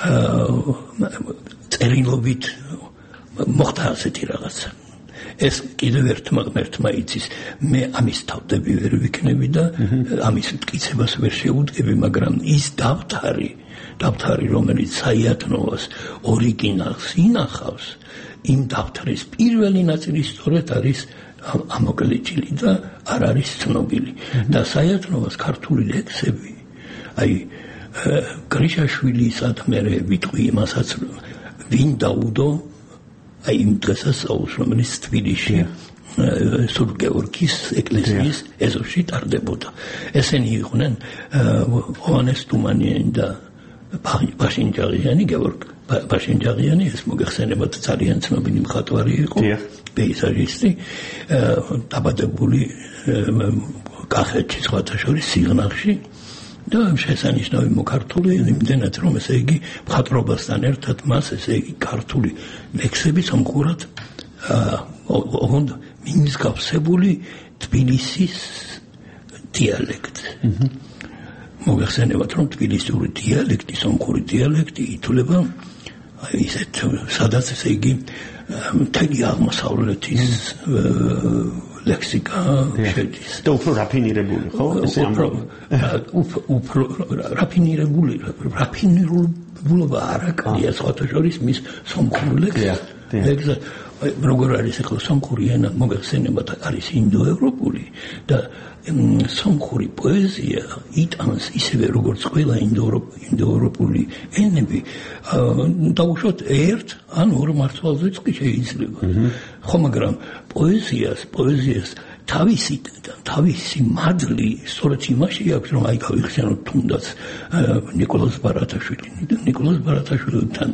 წერილობით მოხდა ასეთი რაღაცა. ეს კიდევ ერთმა იცის, მე ამის თავდები ვერ ვიქნები და ამის მტკიცებას ვერ შეუდგები, მაგრამ ის დავთარი, რომელიც საიათნოვას ორიგინალს ინახავს, იმ დავთარის პირველი ნაწილი სწორედ არის ამოკლეჭილი და არ არის ცნობილი. და საიათნოვას ქართული ლექსები, აი გრიშაშვილისაც მე ვიტყვი იმასაც, ვინ დაუდო აი იმ დღესასწაულს, რომელიც თბილისში სულ გეორგის ეკლესიის ეზოში ტარდებოდა. ესენი იყვნენ ოანეს თუმანიანი და ბაშინჯაღიანი, გეორგ ბაშინჯაღიანი, ეს მოგეხსენებათ ძალიან ცნობილი მხატვარი იყო, პეიზაჟისტი, დაბადებული კახეთში, სხვათა შორის სიღნაღში. და შესანიშნავი მოქართული, იმდენად რომ ესე იგი მხატვრობასთან ერთად მას ესე იგი ქართული ლექსები სამყურად მიმსგავსებული თბილისის დიალექტი. მოგეხსენებათ რომ თბილისური დიალექტი, სომხური დიალექტი ითვლება ისეთ სადაც ესე იგი მთელი აღმოსავლეთის ლექსიკა შედის. და უფრო რაფინირებული, ხო? ესე ამბობ. უფრო რაფინირებულობა არ აკლია სხვათა შორის მის სომხურ ლექსს. როგორ არის ახლა სომხური ენა მოგეხსენებათ არის ინდოევროპული და სომხური პოეზია იტანს ისევე როგორც ყველა ინდოევროპული ენები დაუშვათ ერთ ან ორ მარცვალზეც კი შეიძლება. ხო, მაგრამ პოეზიას თავისი მადლი სწორედ იმაში აქვს, რომ აი გავიხსენოთ თუნდაც ნიკოლოზ ბარათაშვილთან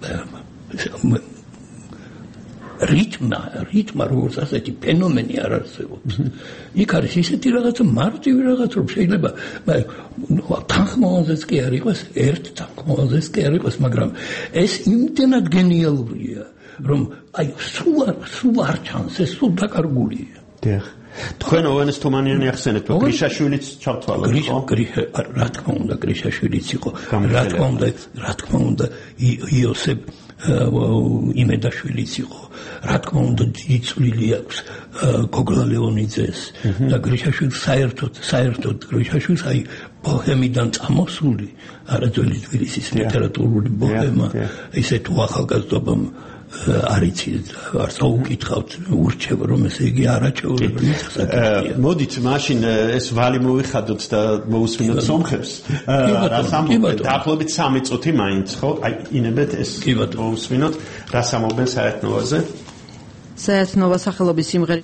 რიტმა როგორც ასეთი ფენომენი არ არსებობს. იქ არის ისეთი რაღაცა მარტივი რაღაცა, რომ შეიძლება თანხმოვანზეც კი არ იყოს, ერთ თანხმოვანზეც კი არ იყოს, მაგრამ ეს იმდენად გენიალურია, რომ აი სულ არ ჩანს, ეს სულ დაკარგულია. დიახ. თქვენ ოანეს თუმანიანი ახსენეთ, გრიშაშვილიც ჩავთვალოთ, ხო? რა თქმა უნდა, გრიშაშვილიც იყო. რა თქმა უნდა, იოსებ იმედაშვილიც იყო. რა თქმა უნდა, დიდი წვლილი აქვს გოგლა ლეონიძეს და გრიშაშვილს საერთოდ გრიშაშვილს აი ბოჰემიდან წამოსული არაძველი თბილისის ლიტერატურული ბოჰემა ისეთ ახალგაზრდობამ არიცი არც აუკითხავთ ურჩევა რომ ესე იგი არაჩვეულებრივი სასაკეთია. მოდით მაშინ ეს ვალი მოვიხადოთ და მოусმინოთ სომხებს. რას ამბობენ? დაახლოებით 3 წუთი მაინც, ხო? აი ინებეთ ეს მოусმინოთ, რას ამბობენ საერთნოვაზე? საერთნოვა სახელობის სიმღერა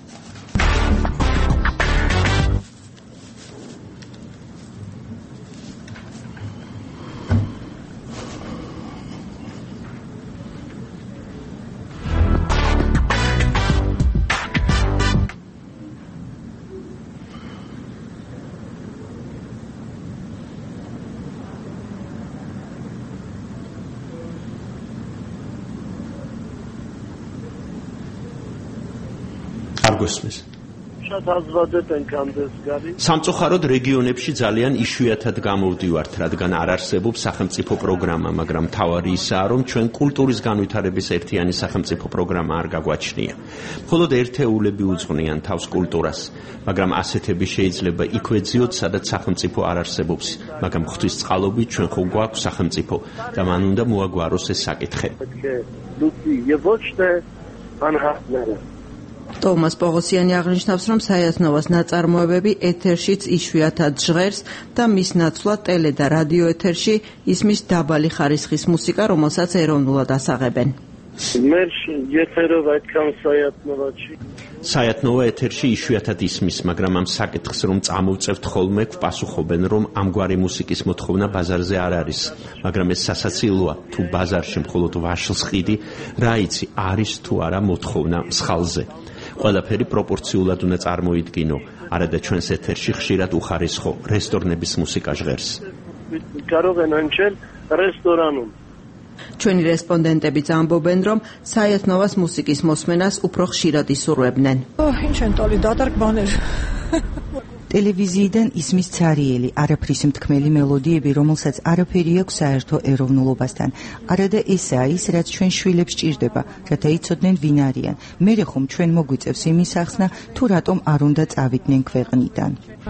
გოსმის. სამწუხაროდ რეგიონებში ძალიან იშვიათად გამოვდივართ, რადგან არ არსებობს სახელმწიფო პროგრამა, მაგრამ მთავარი ისაა, რომ ჩვენ კულტურის განვითარების ერთიანი სახელმწიფო პროგრამა არ გაგვაჩნია. მხოლოდ ერთეულები უძღვნიან თავს კულტურას, მაგრამ ასეთები შეიძლება იქვეძიოთ, სადაც სახელმწიფო არ არსებობს, მაგრამ ღვთის წყალობით ჩვენ ხო გვაქვს სახელმწიფო და მან უნდა მოაგვაროს ეს საკითხი. ტომას პოღოსიანი აღნიშნავს, რომ საიათნოვას ნაწარმოებები ეთერშიც იშვიათად ჟღერს და მის ნაცვლად ტელე და რადიო ეთერში ისმის დაბალი ხარისხის მუსიკა, რომელსაც ეროვნულად ასაღებენ. საიათნოვა ეთერში იშვიათად ისმის, მაგრამ ამ საკითხს რომ წამოვწევთ ხოლმე, გვპასუხობენ, რომ ამგვარი მუსიკის მოთხოვნა ბაზარზე არ არის, მაგრამ ეს სასაცილოა, თუ ბაზარში მხოლოდ ვაშლს ხიდი, რა იცი, არის თუ არა მოთხოვნა მსხალზე. ყველაფერი პროპორციულად უნდა წარმოიდგინო, არადა ჩვენს ეთერში ხშირად უხარისხო რესტორნების მუსიკა ჟღერს. կարող են ანჩել რესტორანულ. ჩვენი რესპონდენტებიც ამბობენ, რომ საიათნოვას მუსიკის მოსმენას უფრო ხშირად ისურვებდნენ. ინჩენტოლი დადარგბანერ. ტელევიზიიდან ისმის ცარიელი, არაფრის მთქმელი მელოდიები, რომელსაც არაფერი აქვს საერთო ეროვნულობასთან. არადა ესაა ის, რაც ჩვენ შვილებს ჭირდება, რათა იცოდნენ ვინ არიან. მერე ხომ ჩვენ მოგვიწევს იმის ახსნა, თუ რატომ არ უნდა წავიდნენ ქვეყნიდან.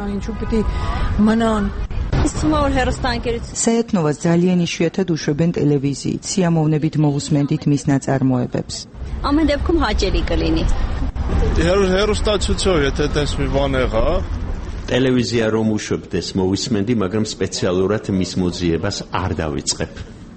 საიათნოვას ძალიან იშვიათად უშვებენ ტელევიზიით, სიამოვნებით მოусმენდით მის ნაწარმოებებს. ամեն դեպքում հաճելի կլինի. Հերոստացույցով եթե տես մի բան եղա, ტელევიზია რომ უშვებდეს მოვისმენდი, მაგრამ სპეციალურად მის მოძიებას არ დავიწყებ.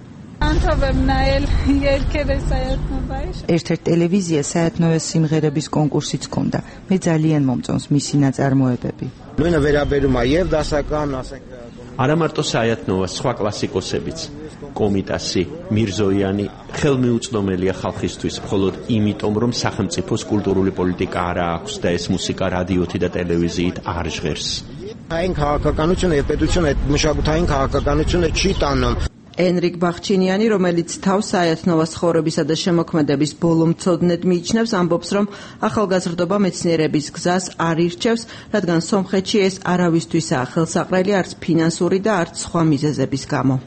ერთ-ერთ ტელევიზია საიათნოვას სიმღერების კონკურსიც ჰქონდა. მე ძალიან მომწონს მისი ნაწარმოებები. ნույნა ვერაბერმა եւ დასაკან ასეკ არა მარტო საიათნოვას, სხვა კლასიკოსებიც, კომიტასი, მირზოიანი ხელმიუწვდომელია ხალხისთვის, მხოლოდ იმიტომ, რომ სახელმწიფოს კულტურული პოლიტიკა არა აქვს და ეს მუსიკა რადიოთი და ტელევიზიით არ ჟღერს. Այն քաղաքականությունը եւ պետությունը այդ մշակութային քաղաքականությունը չի տանում. ენრიკ ბახჩინიანი, რომელიც თავს საიათნოვას ცხოვრებისა და შემოქმედების ბოლო მცოდნედ მიიჩნევს, ამბობს, რომ ახალგაზრდობა მეცნიერების გზას არ ირჩევს, რადგან სომხეთში ეს არავისთვისაა ხელსაყრელი, არც ფინანსური და არც სხვა მიზეზების გამო.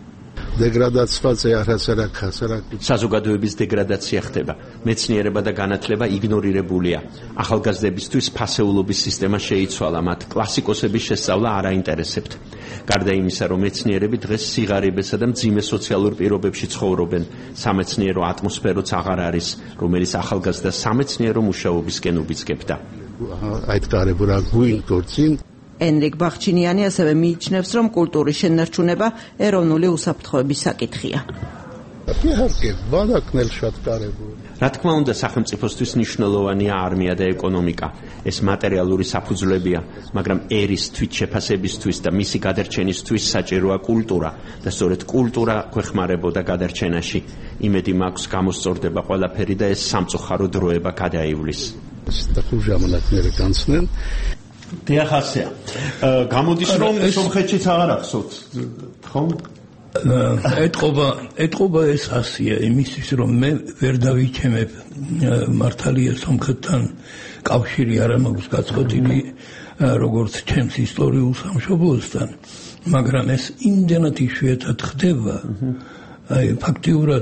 საზოგადოების დეგრადაცია ხდება. მეცნიერება და განათლება იგნორირებულია. ახალგაზრდებისთვის ფასეულობის სისტემა შეიცვალა, მათ კლასიკოსების შესწავლა არ აინტერესებთ. გარდა იმისა, რომ მეცნიერები დღეს სიღარიბესა და მძიმე სოციალურ პირობებში ცხოვრობენ, სამეცნიერო ატმოსფეროც აღარ არის, რომელიც ახალგაზრდა სამეცნიერო მუშაობისკენ უბიძგებდა. այդ կարևոր գույն գործին ენრიკ ბახჩინიანი ასევე მიიჩნევს, რომ კულტურის შენარჩუნება ეროვნული უსაფრთხოების საკითხია. რა თქმა უნდა, სახელმწიფოსთვის მნიშვნელოვანია არმია და ეკონომიკა. ეს მატერიალური საფუძვლებია, მაგრამ ერის თვითშეფასებისთვის და მისი გადარჩენისთვის საჭიროა კულტურა და სწორედ კულტურა გვეხმარებოდა გადარჩენაში. იმედი მაქვს, გამოსწორდება ყველაფერი და ეს სამწუხარო დროება გადაივლის. დიახასია. გამოდის რომ სომხეთშიც აღარ ახსოვთ, ხო? ეთყობა ეს ასია იმისთვის, რომ მე ვერ დავიჩემებ მართალია სომხეთთან კავშირი არ მაქვს გაწყვეტილი, როგორც ჩემს ისტორიულ სამშობლოსთან, მაგრამ ეს იმდენად იშვიათად ხდება, აი ფაქტიურად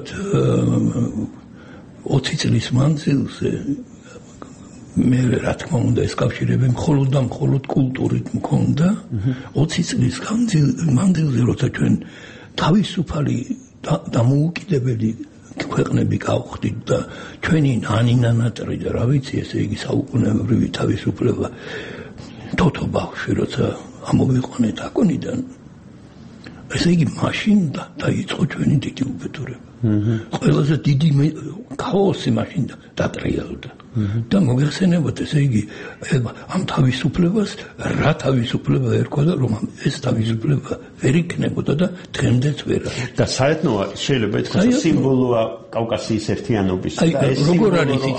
20 წლის მანძილზე მე რა თქმა უნდა ეს კავშირები მხოლოდ და მხოლოდ კულტურით მქონდა 20 წლის მანძილზე, როცა ჩვენ თავისუფალი დამოუკიდებელი ქვეყნები გავხდით და ჩვენი ნანინანატრი და რა ვიცი, ესე იგი საუკუნეობრივი თავისუფლება თოთო ბავშვი როცა ამოვიყვანეთ აკონიდან, ესე იგი მაშინ დაიწყო ჩვენი დიდი უბედურება. ყველაზე დიდი ქაოსი მაშინ დატრიალდა. და მოგეხსენებათ, ესე იგი ამ თავისუფლებას რა თავისუფლება ერქვა და რომ ეს თავისუფლება ვერ იქნებოდა და დღემდეც ვერ არის. და საერთოდ შეიძლება ითქვას სიმბოლოა კავკასიის ერთიანობის. როგორ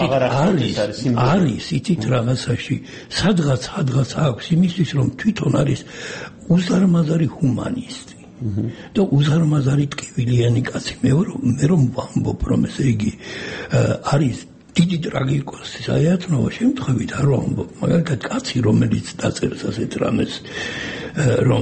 არის იცით რაღაცაში სადღაც აქვს იმისთვის, რომ თვითონ არის უზარმაზარი ჰუმანისტი და უზარმაზარი ტკივილიანი კაცი. მე რომ ვამბობ, რომ ესე იგი არის დიდი ტრაგიკოსი საიათნოვა შემთხვევით არ ვამბობ, მაგალითად კაცი, რომელიც დაწერს ასეთ რამეს, რომ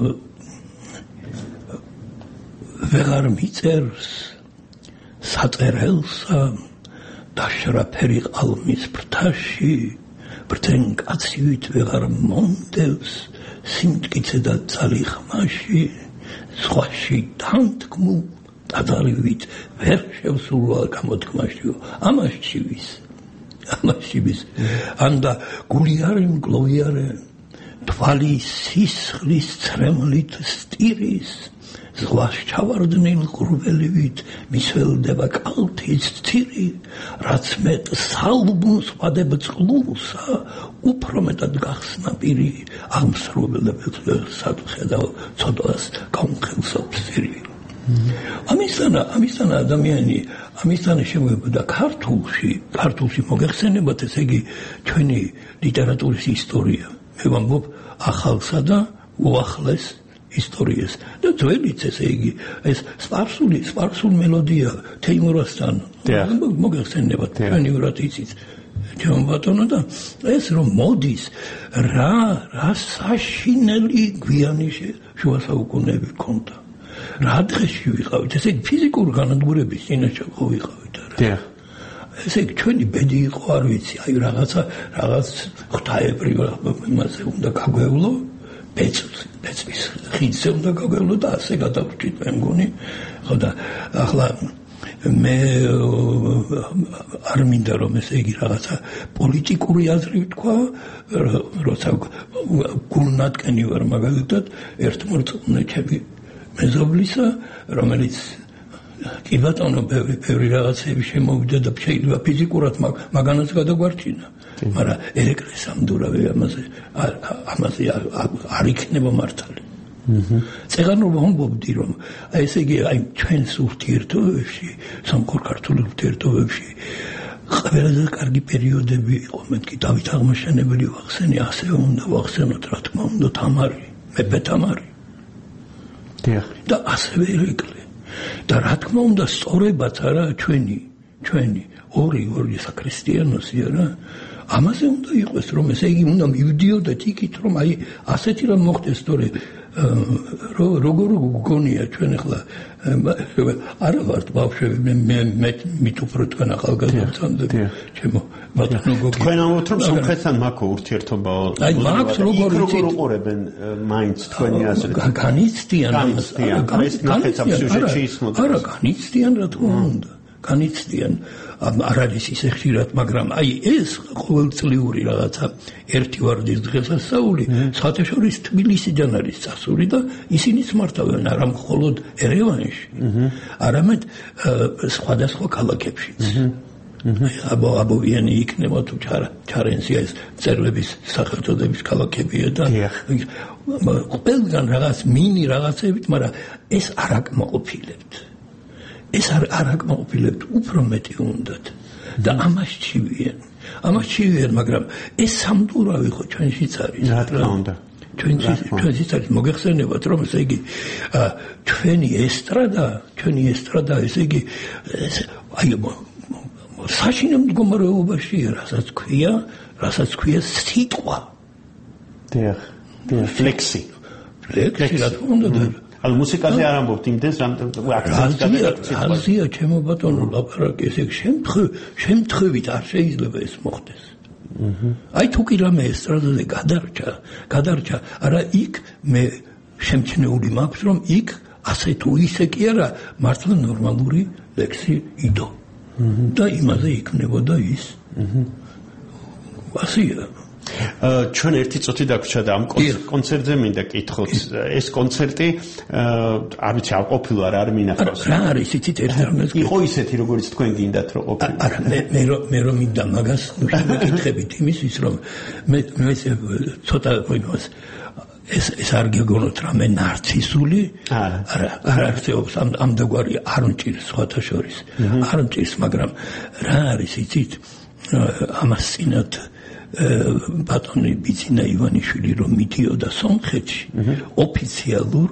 ვეღარ მიწერს საწერელსა დაშრა ფერი ყალმის ფრთაში, ბრდენ კაცივით ვეღარ მონდევს სიმტკიცე და ძალი ხმაში, სხვაში თანთქმულ დადალივით ვერ შევსულვა გამოთქმაშიო, ამაში ვის ანდა გულიარე მგლოვიარე თვალი სისხლის ცრემლით სტირის ზღვას ჩავარდნილ ყრუბელივით მისველდება კალთის ცირი, რაც მეტ სალბუნს ვადებ წყლულსა, უფრო მეტად გახსნა პირი აღმსრულებელ სახედავ ცოდვას გამხელსა ფსირი. ამისთან ადამიანი ამისთან შემოებოდა ქართულში მოგეხსენებათ ესე იგი ჩვენი ლიტერატურის ისტორია მე ვამბობ ახალსა და უახლეს ისტორიას და ძველიც ესე იგი ეს სპარსული მელოდია თეიმურასთან მოგეხსენებათ ჩვენიურად იცით ჩემო ბატონო და ეს რომ მოდის რა საშინელი გვიანი შუა საუკუნეები ქონდა რა დღეში ვიყავით ესე ფიზიკური განადგურების წინაშე ვიყავით რა ესე ჩვენი ბედი იყო არ ვიცი აი რაღაც ღვთაებრივ იმაზე უნდა გაგვევლო ბეწვის ხიდზე უნდა გაგვევლო და ასე გადავჭით მე მგონი ხო და ახლა მე არ მინდა რომ ესე იგი რაღაცა პოლიტიკური აზრი ვთქვა როცა გულნატკენი ვარ მაგალითად ერთ მორწმუნე ჩემი მეზობლისა რომელიც კი ბატონო ბევრი რაღაცები შემოვიდა და შეიძლება ფიზიკურად მაგანაც გადაგვარჩინა მაგრამ ერეკლეს ამდურავი ამაზე არ იქნება მართალი წეგანურ ვამბობდი რომ ესე იგი აი ჩვენს ურთიერთობებში სამხურ ქართულ ურთიერთობებში ყველაზე კარგი პერიოდები იყო მეთქი დავით აღმაშენებელი ვახსენე ასევე უნდა ვახსენოთ რა თქმა უნდა თამარი მეფე თამარი და ასევე ერეკლე და რა თქმა უნდა სწორებაც არა ჩვენი ორი საქრისტიანოსი არა ამაზე უნდა იყოს რომ ესე იგი უნდა მივდიოდეთ იქით რომ აი ასეთი რამ მოხდეს თორე როგორ გგონია ჩვენ ახლა არა ვართ ბავშვები მე მით უფრო თქვენ ახალგაზრდად ჩემო ბატონო გოგი თქვენ ამბობთ რომ სომხეთთან მაქვს ურთიერთობა აი მაქვს როგორ უყურებენ მაინც თქვენი აზრით განიცდიან ეს ნახეთ ამ სიუჟეტში ისმოდა არა განიცდიან რა თქმა უნდა განიცდიან არ არის ისე ხშირად მაგრამ აი ეს ყოველწლიური რაღაცა ერთი ვარდის დღესასწაული საერთაშორისო თბილისიდან არის წასული და ისინიც მართავენ არა მხოლოდ ერევანში არამედ სხვადასხვა ქალაქებშიც აბოვიანი იქნება თუ ჩარენცია ეს წერლების სახელწოდების ქალაქებია და ყველგან რაღაც მინი რაღაცებით მაგრამ ეს არ აკმაყოფილებთ ეს არ აკმაყოფილებთ უფრო მეტი უნდათ და ამას ჩივიან მაგრამ ეს სამდურავი ხო ჩვენშიც არის რა თქმა უნდა ჩვენშიც არის მოგეხსენებათ რომ ესე იგი ჩვენი ესტრადა ესე იგი აი საშინელ მდგომარეობაშია რასაც ქვია სიტყვა ფლექსი რა თქმა უნდა ალ მუსიკაზე არ ამბობთ იმდენს რამ აზია ჩემო ბატონო ლაპარაკი ესე შემთხვევით არ შეიძლება ეს მოხდეს აი თუ კი რამე ესტრადაზე გადარჩა არა იქ მე შემჩნეული მაქვს რომ იქ ასე თუ ისე კი არა მართლა ნორმალური ლექსი იდო და იმაზე იქნებოდა ის ასია ჩვენ ერთი წუთი დაგვრჩა და ამ კონცერტზე მინდა კითხოთ ეს კონცერტი არ ვიცი არ ყოფილა არ მინახავს რა არის იცით ერთ რამეს იყო ისეთი როგორც თქვენ გინდათ რომ ყოფილიყო არა მე რომ მინდა მაგას მეკითხებით იმისთვის რომ მე ცოტა ვინოს ეს არ გეგონოთ რამე ნარცისული არა არსებობს ამ დაგვარი არ მჭირს სხვათა შორის არ მჭირს მაგრამ რა არის იცით ამას წინათ ბატონი ბიძინა ივანიშვილი რომ მიდიოდა სომხეთში ოფიციალურ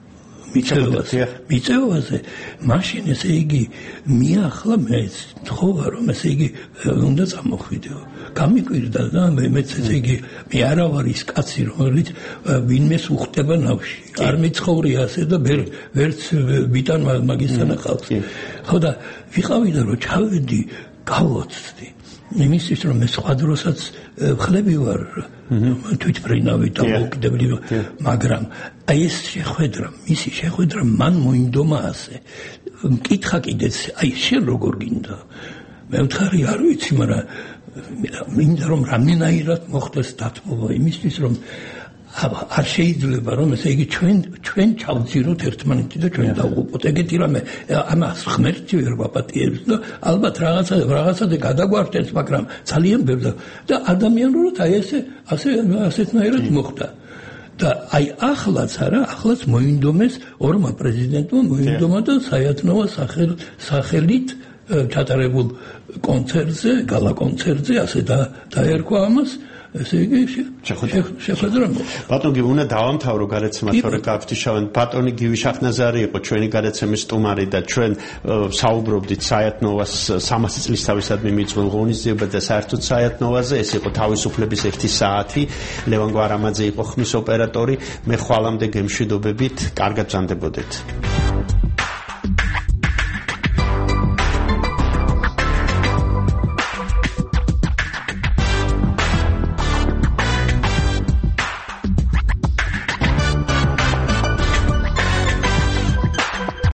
მიწევაზე მაშინ ესე იგი მიახლა მეც თხოვა რომ ესე იგი უნდა წამოხვიდეო გამიკვირდა და მეც ესე იგი მე არა ვარ ის კაცი რომელიც ვინმეს უხდება ნავში არ მიცხოვრია ასე და ვერც ვიტან მაგისთან ახალს ხო და ვიყავი და რომ ჩავედი გავოცდი იმისთვის რომ მე სხვა დროსაც ხლები ვარ თვითმფრინავი და მოკიდებული მაგრამ აი ეს შეხვედრა მან მოინდომა ასე მკითხა კიდეც აი შენ როგორ გინდა მე ვთხარი არ ვიცი მაგრამ მინდა რომ რამდენაირად მოხდეს დათმობა იმისთვის რომ არ შეიძლება რომ ესე იგი ჩვენ ჩავძიროთ ერთმანეთი და ჩვენ დავუყოთ ეგეთი რამე ამას ღმერთი ვერ გვაპატიებს და ალბათ რაღაცაზე გადაგვართენს მაგრამ ძალიან ბევრი და ადამიანურად აი ასეთნაირად მოხდა და აი ახლაც მოინდომეს ორმა პრეზიდენტმა მოინდომა და საიათნოვა სახელით ჩატარებულ კონცერტზე, გალა კონცერტზე ასე დაერქვა ამას ესე იგი შეხვედრა. ბატონო გივი უნდა დავამთავრო გადაცემა, თორე გავფრთხილავენ ბატონი გივი შახნაზარი იყო ჩვენი გადაცემის სტუმარი და ჩვენ საუბრობდით საიათნოვას 300 წლის თავისადმი მიიწვეულ ღონისძიებაზე და საერთოდ საიათნოვაზე. ეს იყო თავისუფლების 1 საათი. ლევან გვარამაძე იყო ხმის ოპერატორი. მე ხვალამდე გემშვიდობებით, კარგად ბრძანდებოდეთ.